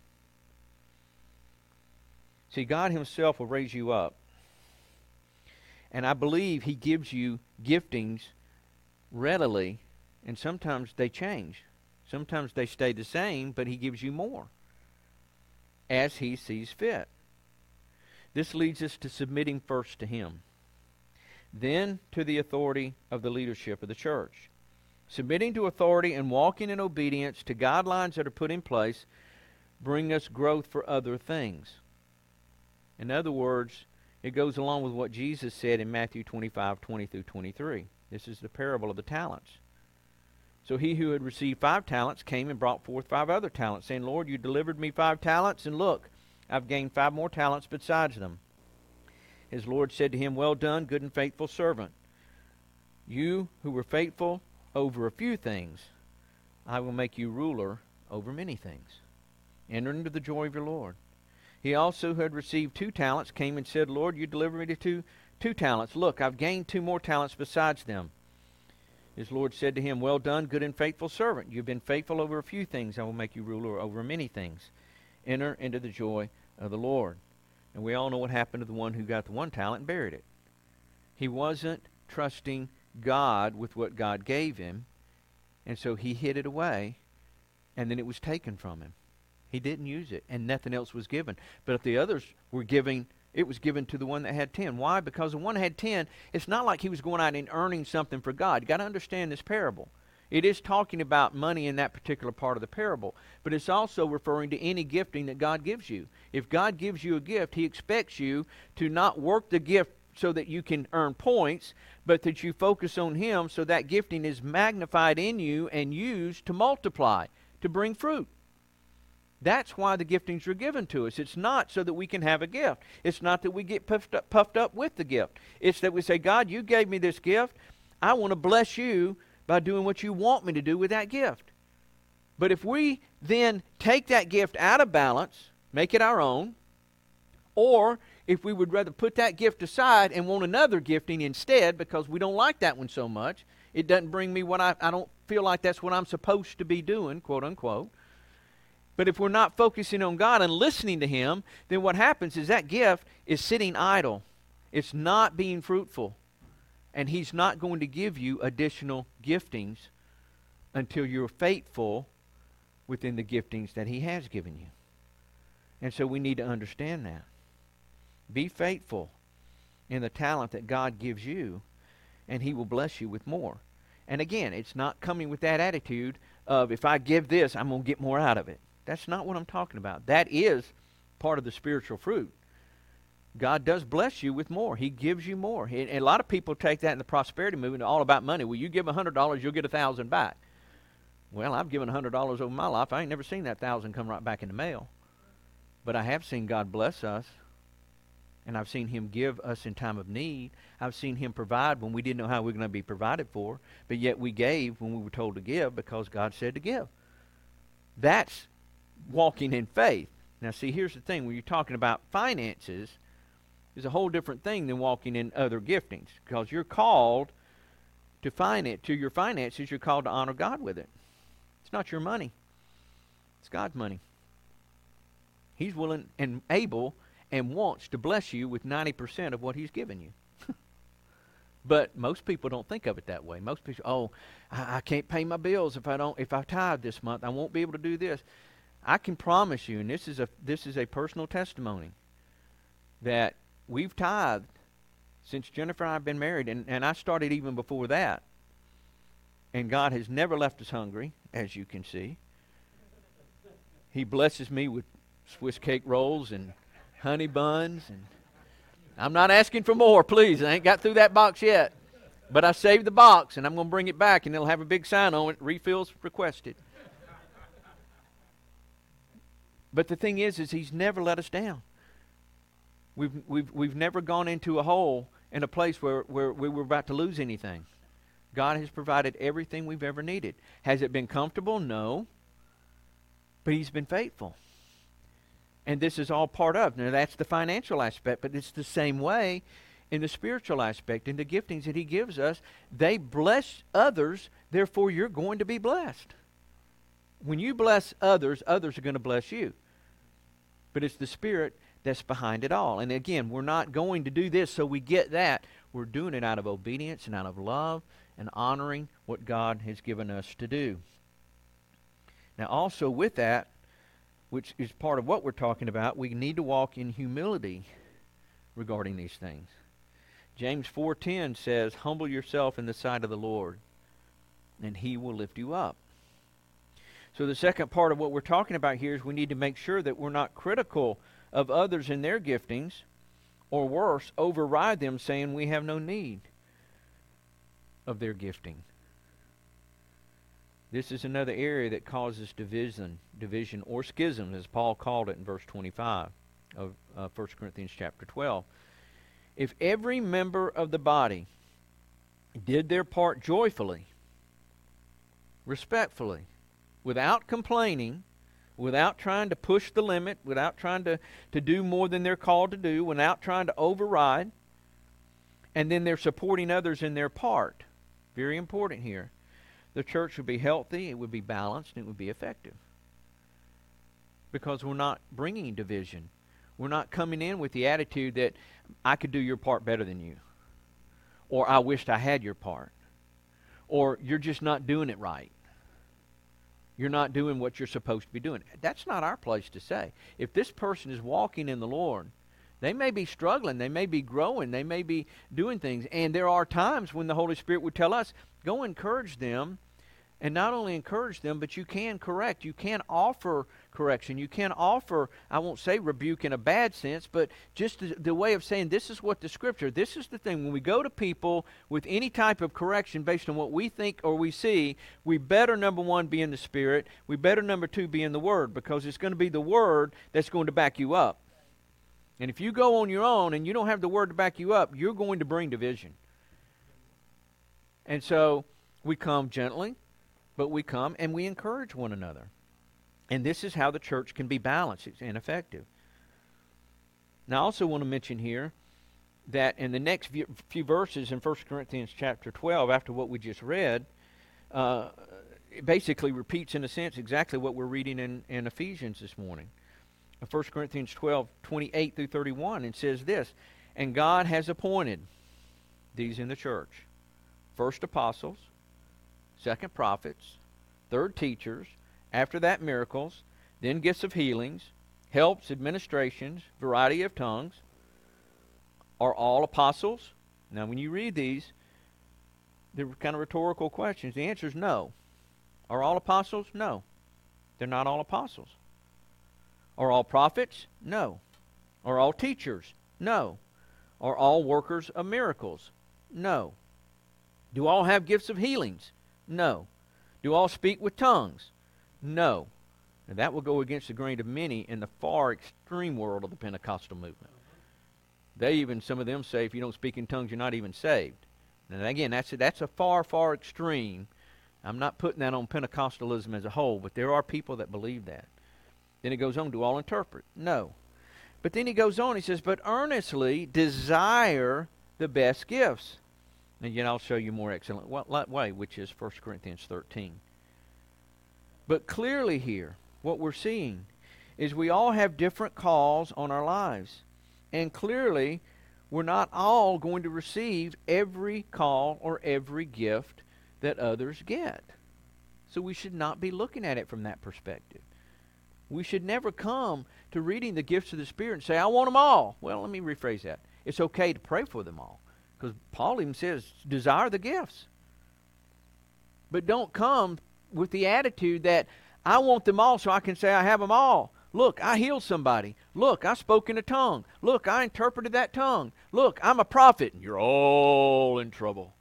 See, God Himself will raise you up. And I believe He gives you giftings readily, and sometimes they change. Sometimes they stay the same, but He gives you more as He sees fit. This leads us to submitting first to Him, then to the authority of the leadership of the church. Submitting to authority and walking in obedience to guidelines that are put in place bring us growth for other things. In other words, it goes along with what Jesus said in Matthew 25:20 through 23. This is the parable of the talents. So he who had received 5 talents came and brought forth 5 other talents, saying, Lord, you delivered me 5 talents, and look, I've gained 5 more talents besides them. His Lord said to him, well done, good and faithful servant. You who were faithful over a few things, I will make you ruler over many things. Enter into the joy of your Lord. He also who had received 2 talents came and said, Lord, you delivered me to 2 talents. Look, I've gained 2 more talents besides them. His Lord said to him, well done, good and faithful servant. You've been faithful over a few things. I will make you ruler over many things. Enter into the joy of the Lord. And we all know what happened to the one who got the 1 talent and buried it. He wasn't trusting God with what God gave him, and so he hid it away, and then it was taken from him. He didn't use it, and nothing else was given. But if the others were giving, it was given to the one that had 10. Why? Because the one that had 10, it's not like he was going out and earning something for God. You've got to understand this parable. It is talking about money in that particular part of the parable, but it's also referring to any gifting that God gives you. If God gives you a gift, He expects you to not work the gift so that you can earn points, but that you focus on Him so that gifting is magnified in you and used to multiply, to bring fruit. That's why the giftings are given to us. It's not so that we can have a gift. It's not that we get puffed up with the gift. It's that we say, God, you gave me this gift. I want to bless you by doing what you want me to do with that gift. But if we then take that gift out of balance, make it our own, or if we would rather put that gift aside and want another gifting instead because we don't like that one so much, it doesn't bring me what I don't feel like that's what I'm supposed to be doing, quote unquote. But if we're not focusing on God and listening to Him, then what happens is that gift is sitting idle. It's not being fruitful. And He's not going to give you additional giftings until you're faithful within the giftings that He has given you. And so we need to understand that. Be faithful in the talent that God gives you, and He will bless you with more. And again, it's not coming with that attitude of, if I give this, I'm going to get more out of it. That's not what I'm talking about. That is part of the spiritual fruit. God does bless you with more. He gives you more. And a lot of people take that in the prosperity movement, all about money. Well, you give $100, you'll get 1,000 back. Well, I've given $100 over my life. I ain't never seen that 1,000 come right back in the mail. But I have seen God bless us. And I've seen Him give us in time of need. I've seen Him provide when we didn't know how we were going to be provided for. But yet we gave when we were told to give because God said to give. That's walking in faith. Now see, here's the thing. When you're talking about finances, is a whole different thing than walking in other giftings. Because you're called to your finances, you're called to honor God with it. It's not your money. It's God's money. He's willing and able and wants to bless you with 90% of what He's given you. But most people don't think of it that way. Most people, I can't pay my bills if I tithe this month. I won't be able to do this. I can promise you, and this is a personal testimony, that we've tithed since Jennifer and I have been married, and I started even before that. And God has never left us hungry, as you can see. He blesses me with Swiss cake rolls and honey buns, and I'm not asking for more, please. I ain't got through that box yet. But I saved the box, and I'm going to bring it back, and it'll have a big sign on it, refills requested. But the thing is He's never let us down. We've never gone into a hole in a place where we were about to lose anything. God has provided everything we've ever needed. Has it been comfortable? No. But He's been faithful. And this is all part of. Now that's the financial aspect, but it's the same way in the spiritual aspect. In the giftings that He gives us, they bless others, therefore you're going to be blessed. When you bless others, others are going to bless you. But it's the Spirit that's behind it all. And again, we're not going to do this so we get that. We're doing it out of obedience and out of love and honoring what God has given us to do. Now also with that, which is part of what we're talking about, we need to walk in humility regarding these things. James 4:10 says, humble yourself in the sight of the Lord, and He will lift you up. So the second part of what we're talking about here is we need to make sure that we're not critical of others in their giftings, or worse, override them saying we have no need of their gifting. This is another area that causes division or schism, as Paul called it in verse 25 of 1 Corinthians chapter 12. If every member of the body did their part joyfully, respectfully, without complaining, without trying to push the limit, without trying to do more than they're called to do, without trying to override, and then they're supporting others in their part. Very important here. The church would be healthy, it would be balanced, and it would be effective. Because we're not bringing division. We're not coming in with the attitude that I could do your part better than you. Or I wished I had your part. Or you're just not doing it right. You're not doing what you're supposed to be doing. That's not our place to say. If this person is walking in the Lord, they may be struggling, they may be growing, they may be doing things. And there are times when the Holy Spirit would tell us, go encourage them. And not only encourage them, but you can correct. You can offer correction. You can offer, I won't say rebuke in a bad sense, but just the way of saying this is what the Scripture, this is the thing. When we go to people with any type of correction based on what we think or we see, we better, number one, be in the Spirit. We better, number two, be in the Word, because it's going to be the Word that's going to back you up. And if you go on your own and you don't have the Word to back you up, you're going to bring division. And so we come gently, but we come and we encourage one another. And this is how the church can be balanced and effective. Now, I also want to mention here that in the next few verses in 1 Corinthians chapter 12, after what we just read, it basically repeats, in a sense, exactly what we're reading in Ephesians this morning. 1 Corinthians 12, 28 through 31, it says this, "And God has appointed these in the church, first apostles, second prophets, third teachers, after that miracles, then gifts of healings, helps, administrations, variety of tongues. Are all apostles?" Now when you read these, they're kind of rhetorical questions. The answer is no. Are all apostles? No. They're not all apostles. Are all prophets? No. Are all teachers? No. Are all workers of miracles? No. Do all have gifts of healings? No. Do all speak with tongues? No. And that will go against the grain of many in the far extreme world of the Pentecostal movement. They even, some of them say, if you don't speak in tongues, you're not even saved. And again, that's a far, far extreme. I'm not putting that on Pentecostalism as a whole, but there are people that believe that. Then it goes on, do all interpret? No. But then he goes on, he says, but earnestly desire the best gifts. And yet I'll show you more excellent way, which is 1 Corinthians 13. But clearly here, what we're seeing is we all have different calls on our lives. And clearly, we're not all going to receive every call or every gift that others get. So we should not be looking at it from that perspective. We should never come to reading the gifts of the Spirit and say, I want them all. Well, let me rephrase that. It's okay to pray for them all. Because Paul even says, desire the gifts. But don't come with the attitude that I want them all so I can say I have them all. Look, I healed somebody. Look, I spoke in a tongue. Look, I interpreted that tongue. Look, I'm a prophet. And you're all in trouble.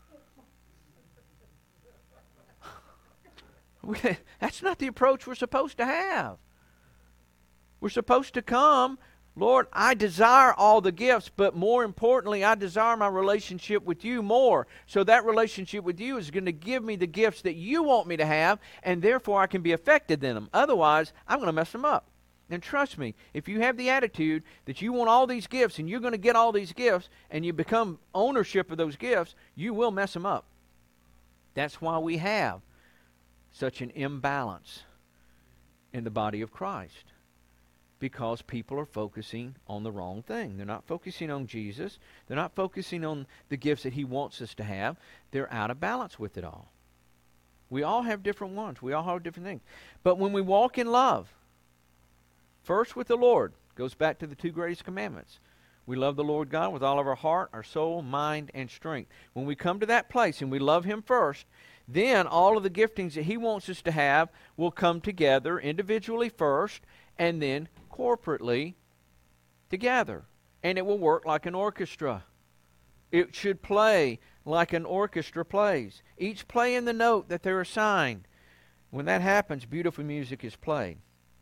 That's not the approach we're supposed to have. We're supposed to come, Lord, I desire all the gifts, but more importantly, I desire my relationship with you more. So that relationship with you is going to give me the gifts that you want me to have, and therefore I can be effective in them. Otherwise, I'm going to mess them up. And trust me, if you have the attitude that you want all these gifts and you're going to get all these gifts and you become ownership of those gifts, you will mess them up. That's why we have such an imbalance in the body of Christ. Because people are focusing on the wrong thing. They're not focusing on Jesus. They're not focusing on the gifts that He wants us to have. They're out of balance with it all. We all have different ones. We all have different things. But when we walk in love, first with the Lord, goes back to the two greatest commandments. We love the Lord God with all of our heart, our soul, mind, and strength. When we come to that place and we love Him first, then all of the giftings that He wants us to have will come together individually first and then corporately together. And it will work like an orchestra. It should play like an orchestra plays. Each playing the note that they're assigned. When that happens, beautiful music is played.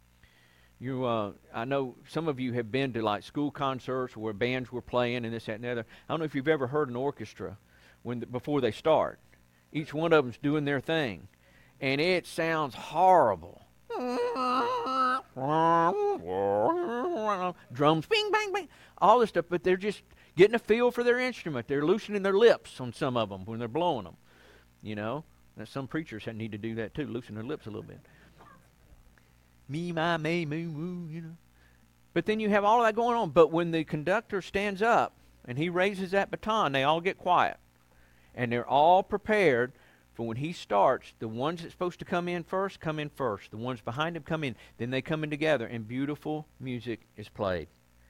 I know some of you have been to like school concerts where bands were playing and this, that, and the other. I don't know if you've ever heard an orchestra before they start. Each one of them's doing their thing. And it sounds horrible. Drums, bing, bang, bang, all this stuff, but they're just getting a feel for their instrument. They're loosening their lips on some of them when they're blowing them. You know, and some preachers need to do that too, loosen their lips a little bit. Me, my, may, moo, moo, you know. But then you have all of that going on. But when the conductor stands up and he raises that baton, they all get quiet. And they're all prepared for when he starts. The ones that's supposed to come in first. The ones behind him come in. Then they come in together and beautiful music is played.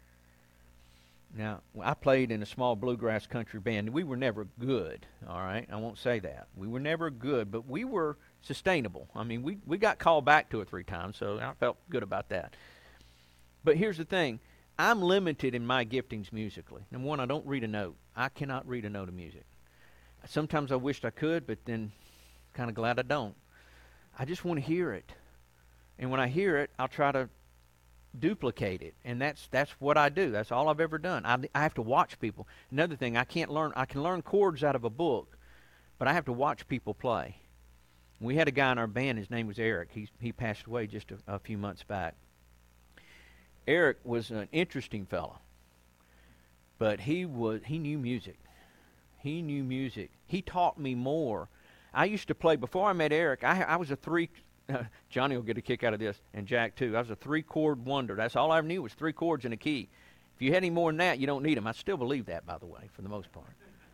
Now, I played in a small bluegrass country band. We were never good, all right? I won't say that. We were never good, but we were sustainable. I mean, we got called back 2 or 3 times, so I felt good about that. But here's the thing. I'm limited in my giftings musically. Number one, I don't read a note. I cannot read a note of music. Sometimes I wished I could, but then kind of glad I don't. I just want to hear it. And when I hear it, I'll try to duplicate it. And that's what I do. That's all I've ever done. I have to watch people. Another thing, I can learn chords out of a book, but I have to watch people play. We had a guy in our band, his name was Eric. He passed away just a few months back. Eric was an interesting fellow, but he knew music. He knew music. He taught me more. I used to play, before I met Eric, I was a 3, Johnny will get a kick out of this, and Jack too. I was a 3-chord wonder. That's all I ever knew was 3 chords and a key. If you had any more than that, you don't need them. I still believe that, by the way, for the most part.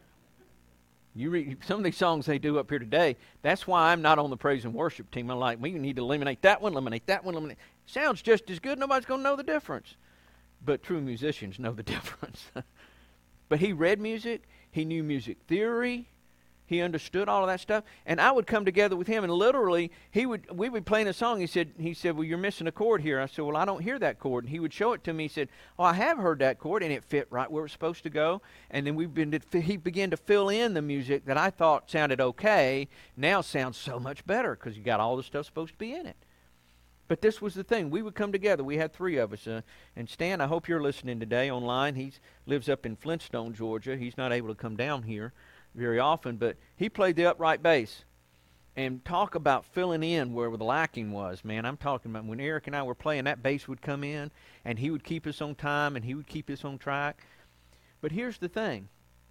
You read some of these songs they do up here today. That's why I'm not on the praise and worship team. I'm like, we need to eliminate that one, eliminate that one, eliminate. Sounds just as good. Nobody's going to know the difference. But true musicians know the difference. But he read music. He knew music theory. He understood all of that stuff. And I would come together with him, and literally, we would be playing a song. He said, well, you're missing a chord here. I said, well, I don't hear that chord. And he would show it to me. He said, oh, I have heard that chord, and it fit right where it's supposed to go. And then he began to fill in the music that I thought sounded okay, now sounds so much better because you got all the stuff supposed to be in it. But this was the thing. We would come together. We had 3 of us. And Stan, I hope you're listening today online. He lives up in Flintstone, Georgia. He's not able to come down here very often, but he played the upright bass. And talk about filling in where the lacking was, man. I'm talking about when Eric and I were playing, that bass would come in, and he would keep us on time, and he would keep us on track. But here's the thing.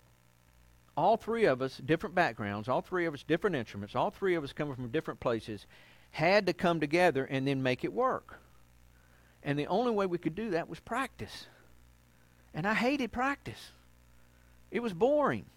All 3 of us, different backgrounds, all 3 of us, different instruments, all 3 of us coming from different places, had to come together and then make it work. And the only way we could do that was practice. And I hated practice. It was boring.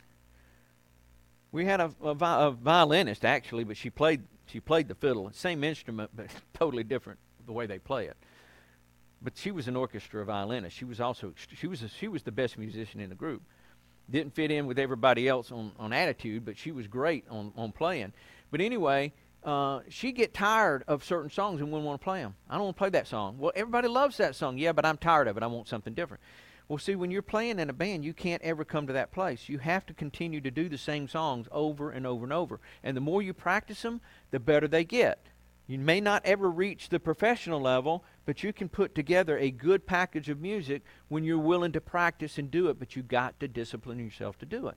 We had a violinist, actually, but she played the fiddle. Same instrument, but totally different the way they play it. But she was an orchestra violinist. She was the best musician in the group. Didn't fit in with everybody else on attitude, but she was great on playing. But anyway, she'd get tired of certain songs and wouldn't want to play them. I don't want to play that song. Well, everybody loves that song. Yeah, but I'm tired of it. I want something different. Well, see, when you're playing in a band, you can't ever come to that place. You have to continue to do the same songs over and over and over. And the more you practice them, the better they get. You may not ever reach the professional level, but you can put together a good package of music when you're willing to practice and do it, but you've got to discipline yourself to do it.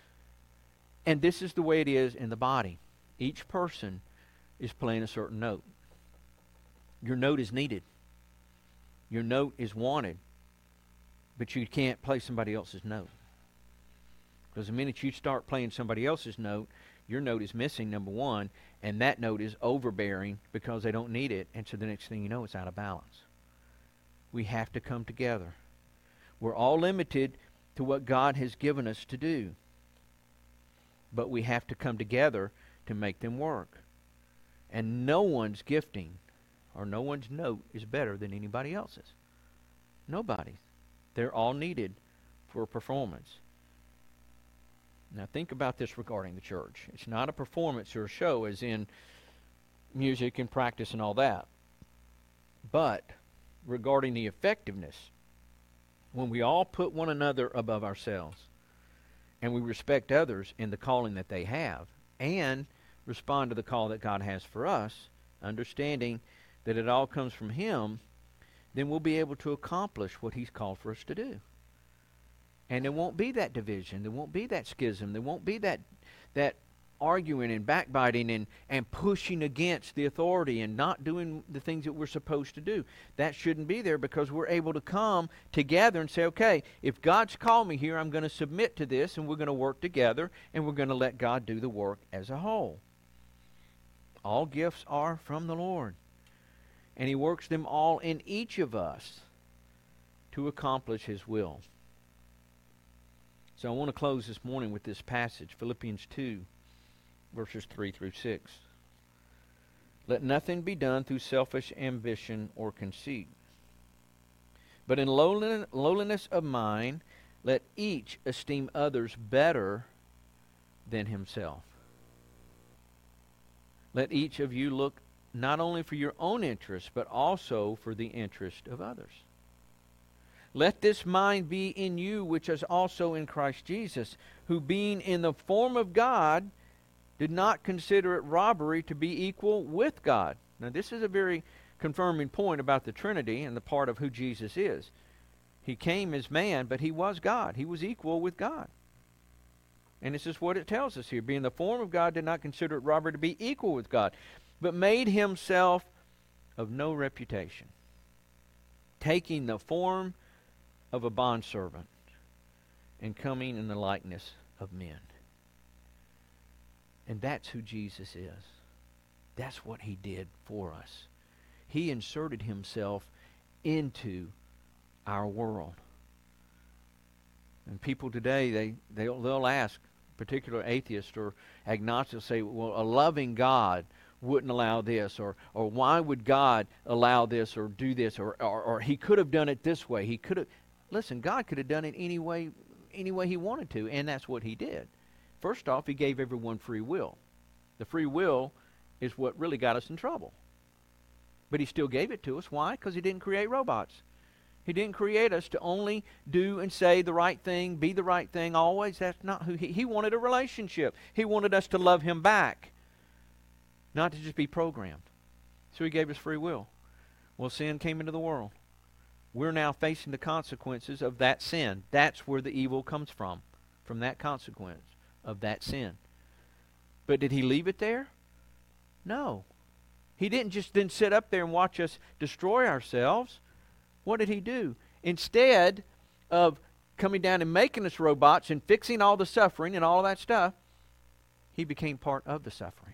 And this is the way it is in the body. Each person is playing a certain note. Your note is needed. Your note is wanted. But you can't play somebody else's note. Because the minute you start playing somebody else's note, your note is missing, number one, and that note is overbearing because they don't need it, and so the next thing you know, it's out of balance. We have to come together. We're all limited to what God has given us to do. But we have to come together to make them work. And no one's gifting or no one's note is better than anybody else's. Nobody's. They're all needed for performance. Now think about this regarding the church. It's not a performance or a show as in music and practice and all that. But regarding the effectiveness, when we all put one another above ourselves and we respect others in the calling that they have and respond to the call that God has for us, understanding that it all comes from Him, then we'll be able to accomplish what He's called for us to do. And there won't be that division. There won't be that schism. There won't be that arguing and backbiting and pushing against the authority and not doing the things that we're supposed to do. That shouldn't be there because we're able to come together and say, okay, if God's called me here, I'm going to submit to this and we're going to work together and we're going to let God do the work as a whole. All gifts are from the Lord. And He works them all in each of us to accomplish His will. So I want to close this morning with this passage, Philippians 2, verses 3 through 6. Let nothing be done through selfish ambition or conceit, but in lowliness of mind, let each esteem others better than himself. Let each of you look not only for your own interest, but also for the interest of others. Let this mind be in you, which is also in Christ Jesus, who being in the form of God, did not consider it robbery to be equal with God. Now this is a very confirming point about the Trinity and the part of who Jesus is. He came as man, but he was God. He was equal with God. And this is what it tells us here. Being in the form of God, did not consider it robbery to be equal with God, but made himself of no reputation, taking the form of a bondservant and coming in the likeness of men. And that's who Jesus is. That's what he did for us. He inserted himself into our world. And people today, they'll ask, particular atheists or agnostics say, well, a loving God wouldn't allow this, or why would God allow this or do this, or he could have done it this way. He could have. Listen, God could have done it any way he wanted to, and that's what he did. First off, he gave everyone free will. The free will is what really got us in trouble. But he still gave it to us. Why? Because he didn't create robots. He didn't create us to only do and say the right thing, be the right thing always. That's not who he wanted a relationship. He wanted us to love him back, not to just be programmed. So he gave us free will. Well, sin came into the world. We're now facing the consequences of that sin. That's where the evil comes from that consequence of that sin. But did he leave it there? No. He didn't just then sit up there and watch us destroy ourselves. What did he do? Instead of coming down and making us robots and fixing all the suffering and all of that stuff, he became part of the suffering.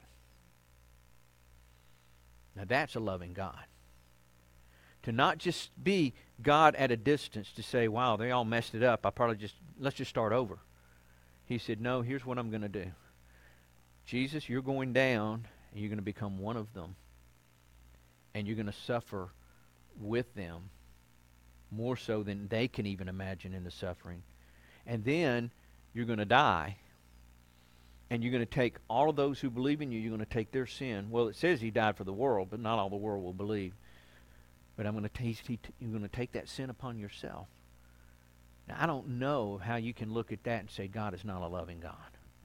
Now that's a loving God. To not just be God at a distance to say, wow, they all messed it up. Let's just start over. He said, no, here's what I'm going to do. Jesus, you're going down and you're going to become one of them. And you're going to suffer with them more so than they can even imagine in the suffering. And then you're going to die. And you're going to take all of those who believe in you, you're going to take their sin. Well, it says he died for the world, but not all the world will believe. But you're going to take that sin upon yourself. Now, I don't know how you can look at that and say God is not a loving God.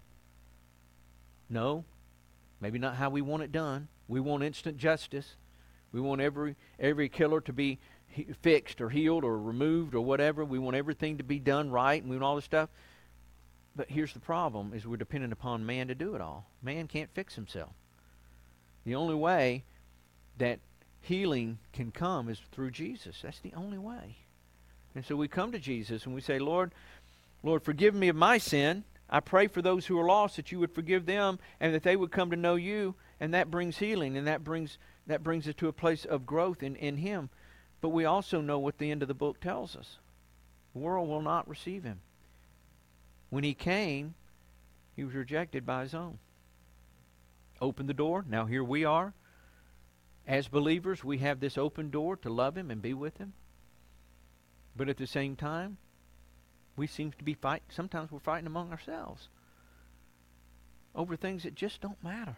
No, maybe not how we want it done. We want instant justice. We want every killer to be fixed or healed or removed or whatever. We want everything to be done right, and we want all this stuff. But here's the problem, is we're dependent upon man to do it all. Man can't fix himself. The only way that healing can come is through Jesus. That's the only way. And so we come to Jesus and we say, Lord, forgive me of my sin. I pray for those who are lost that you would forgive them and that they would come to know you, and that brings healing, and that brings us to a place of growth in him. But we also know what the end of the book tells us. The world will not receive him. When he came, he was rejected by his own. Opened the door. Now here we are. As believers, we have this open door to love him and be with him. But at the same time, we seem to be sometimes we're fighting among ourselves over things that just don't matter.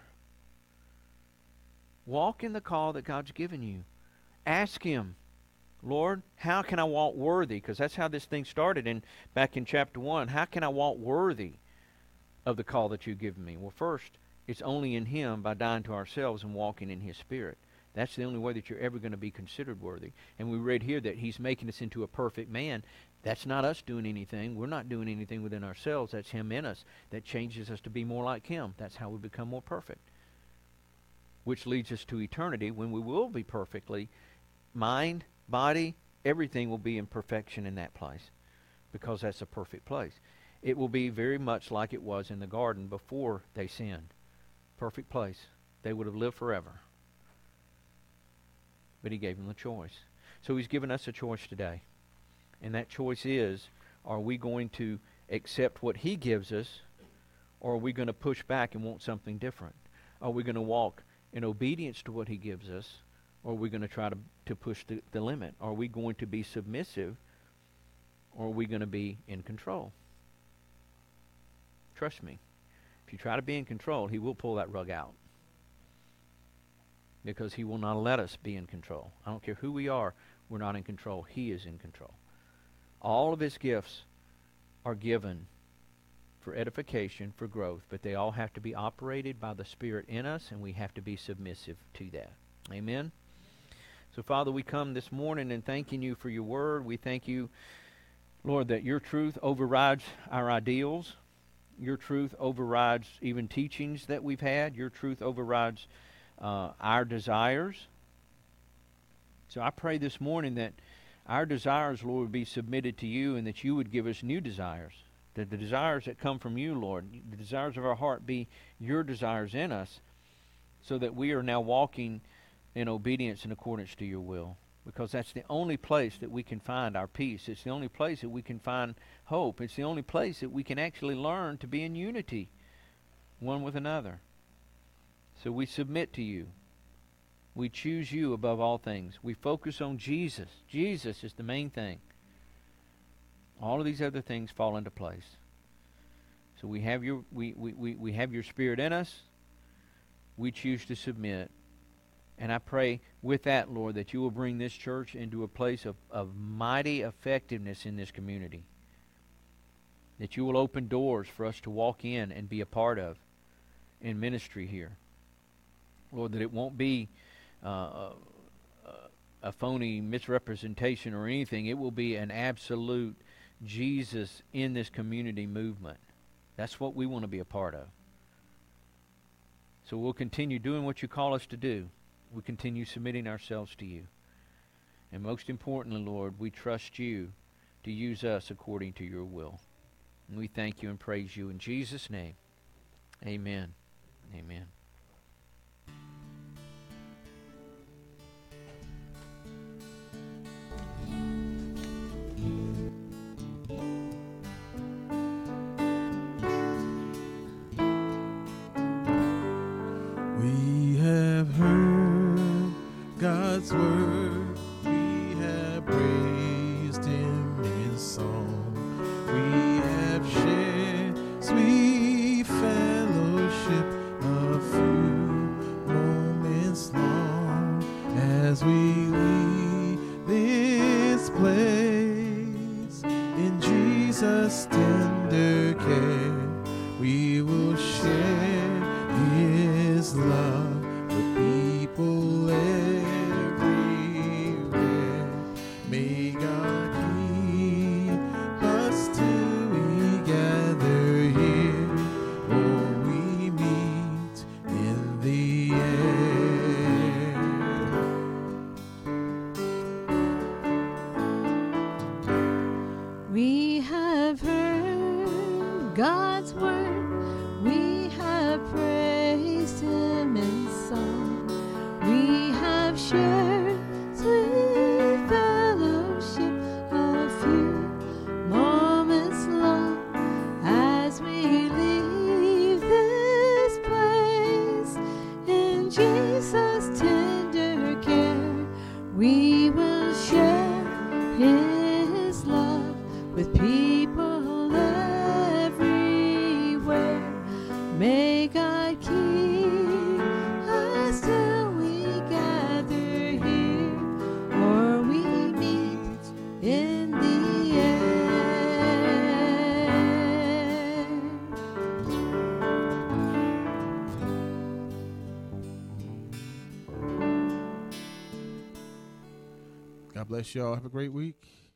Walk in the call that God's given you. Ask him, Lord, how can I walk worthy? Because that's how this thing started back in chapter 1. How can I walk worthy of the call that you've given me? Well, first, it's only in him by dying to ourselves and walking in his Spirit. That's the only way that you're ever going to be considered worthy. And we read here that he's making us into a perfect man. That's not us doing anything. We're not doing anything within ourselves. That's him in us that changes us to be more like him. That's how we become more perfect. Which leads us to eternity when we will be perfectly. Mind, body, everything will be in perfection in that place because that's a perfect place. It will be very much like it was in the garden before they sinned. Perfect place. They would have lived forever. But he gave them the choice. So he's given us a choice today. And that choice is, are we going to accept what he gives us, or are we going to push back and want something different? Are we going to walk in obedience to what he gives us, or are we going to try to push the limit? Are we going to be submissive, or are we going to be in control? Trust me. If you try to be in control, he will pull that rug out. because He will not let us be in control. I don't care who we are, we're not in control. He is in control. All of His gifts are given for edification, for growth, but they all have to be operated by the Spirit in us, and we have to be submissive to that. Amen? So, Father, we come this morning and thanking You for Your Word. We thank You, Lord, that Your truth overrides our ideals. Your truth overrides even teachings that we've had. Your truth overrides our desires. So I pray this morning that our desires, Lord, would be submitted to You, and that You would give us new desires. That the desires that come from You, Lord, the desires of our heart be Your desires in us, so that we are now walking in obedience in accordance to Your will. Because that's the only place that we can find our peace. It's the only place that we can find hope. It's the only place that we can actually learn to be in unity one with another. So we submit to You. We choose You above all things. We focus on Jesus. Jesus is the main thing. All of these other things fall into place. So we have we have Your Spirit in us. We choose to submit. And I pray with that, Lord, that You will bring this church into a place of mighty effectiveness in this community. That You will open doors for us to walk in and be a part of in ministry here. Lord, that it won't be a phony misrepresentation or anything. It will be an absolute Jesus in this community movement. That's what we want to be a part of. So we'll continue doing what You call us to do. We continue submitting ourselves to You. And most importantly, Lord, we trust You to use us according to Your will. And we thank You and praise You in Jesus' name. Amen. Amen. We have heard God's word, we have praised Him in song, we have shared sweet fellowship a few moments long as we leave this place. In Jesus' tender care, we will share His love with people everywhere. May God keep us till we gather here, or we meet in the air. We have heard God's word. We have praised Him in song. We have shared sweet fellowship a few moments long as we leave this place. In Jesus' tender care, we will share His love with people everywhere. May God keep us till we gather here, or we meet in the air. God bless y'all. Have a great week.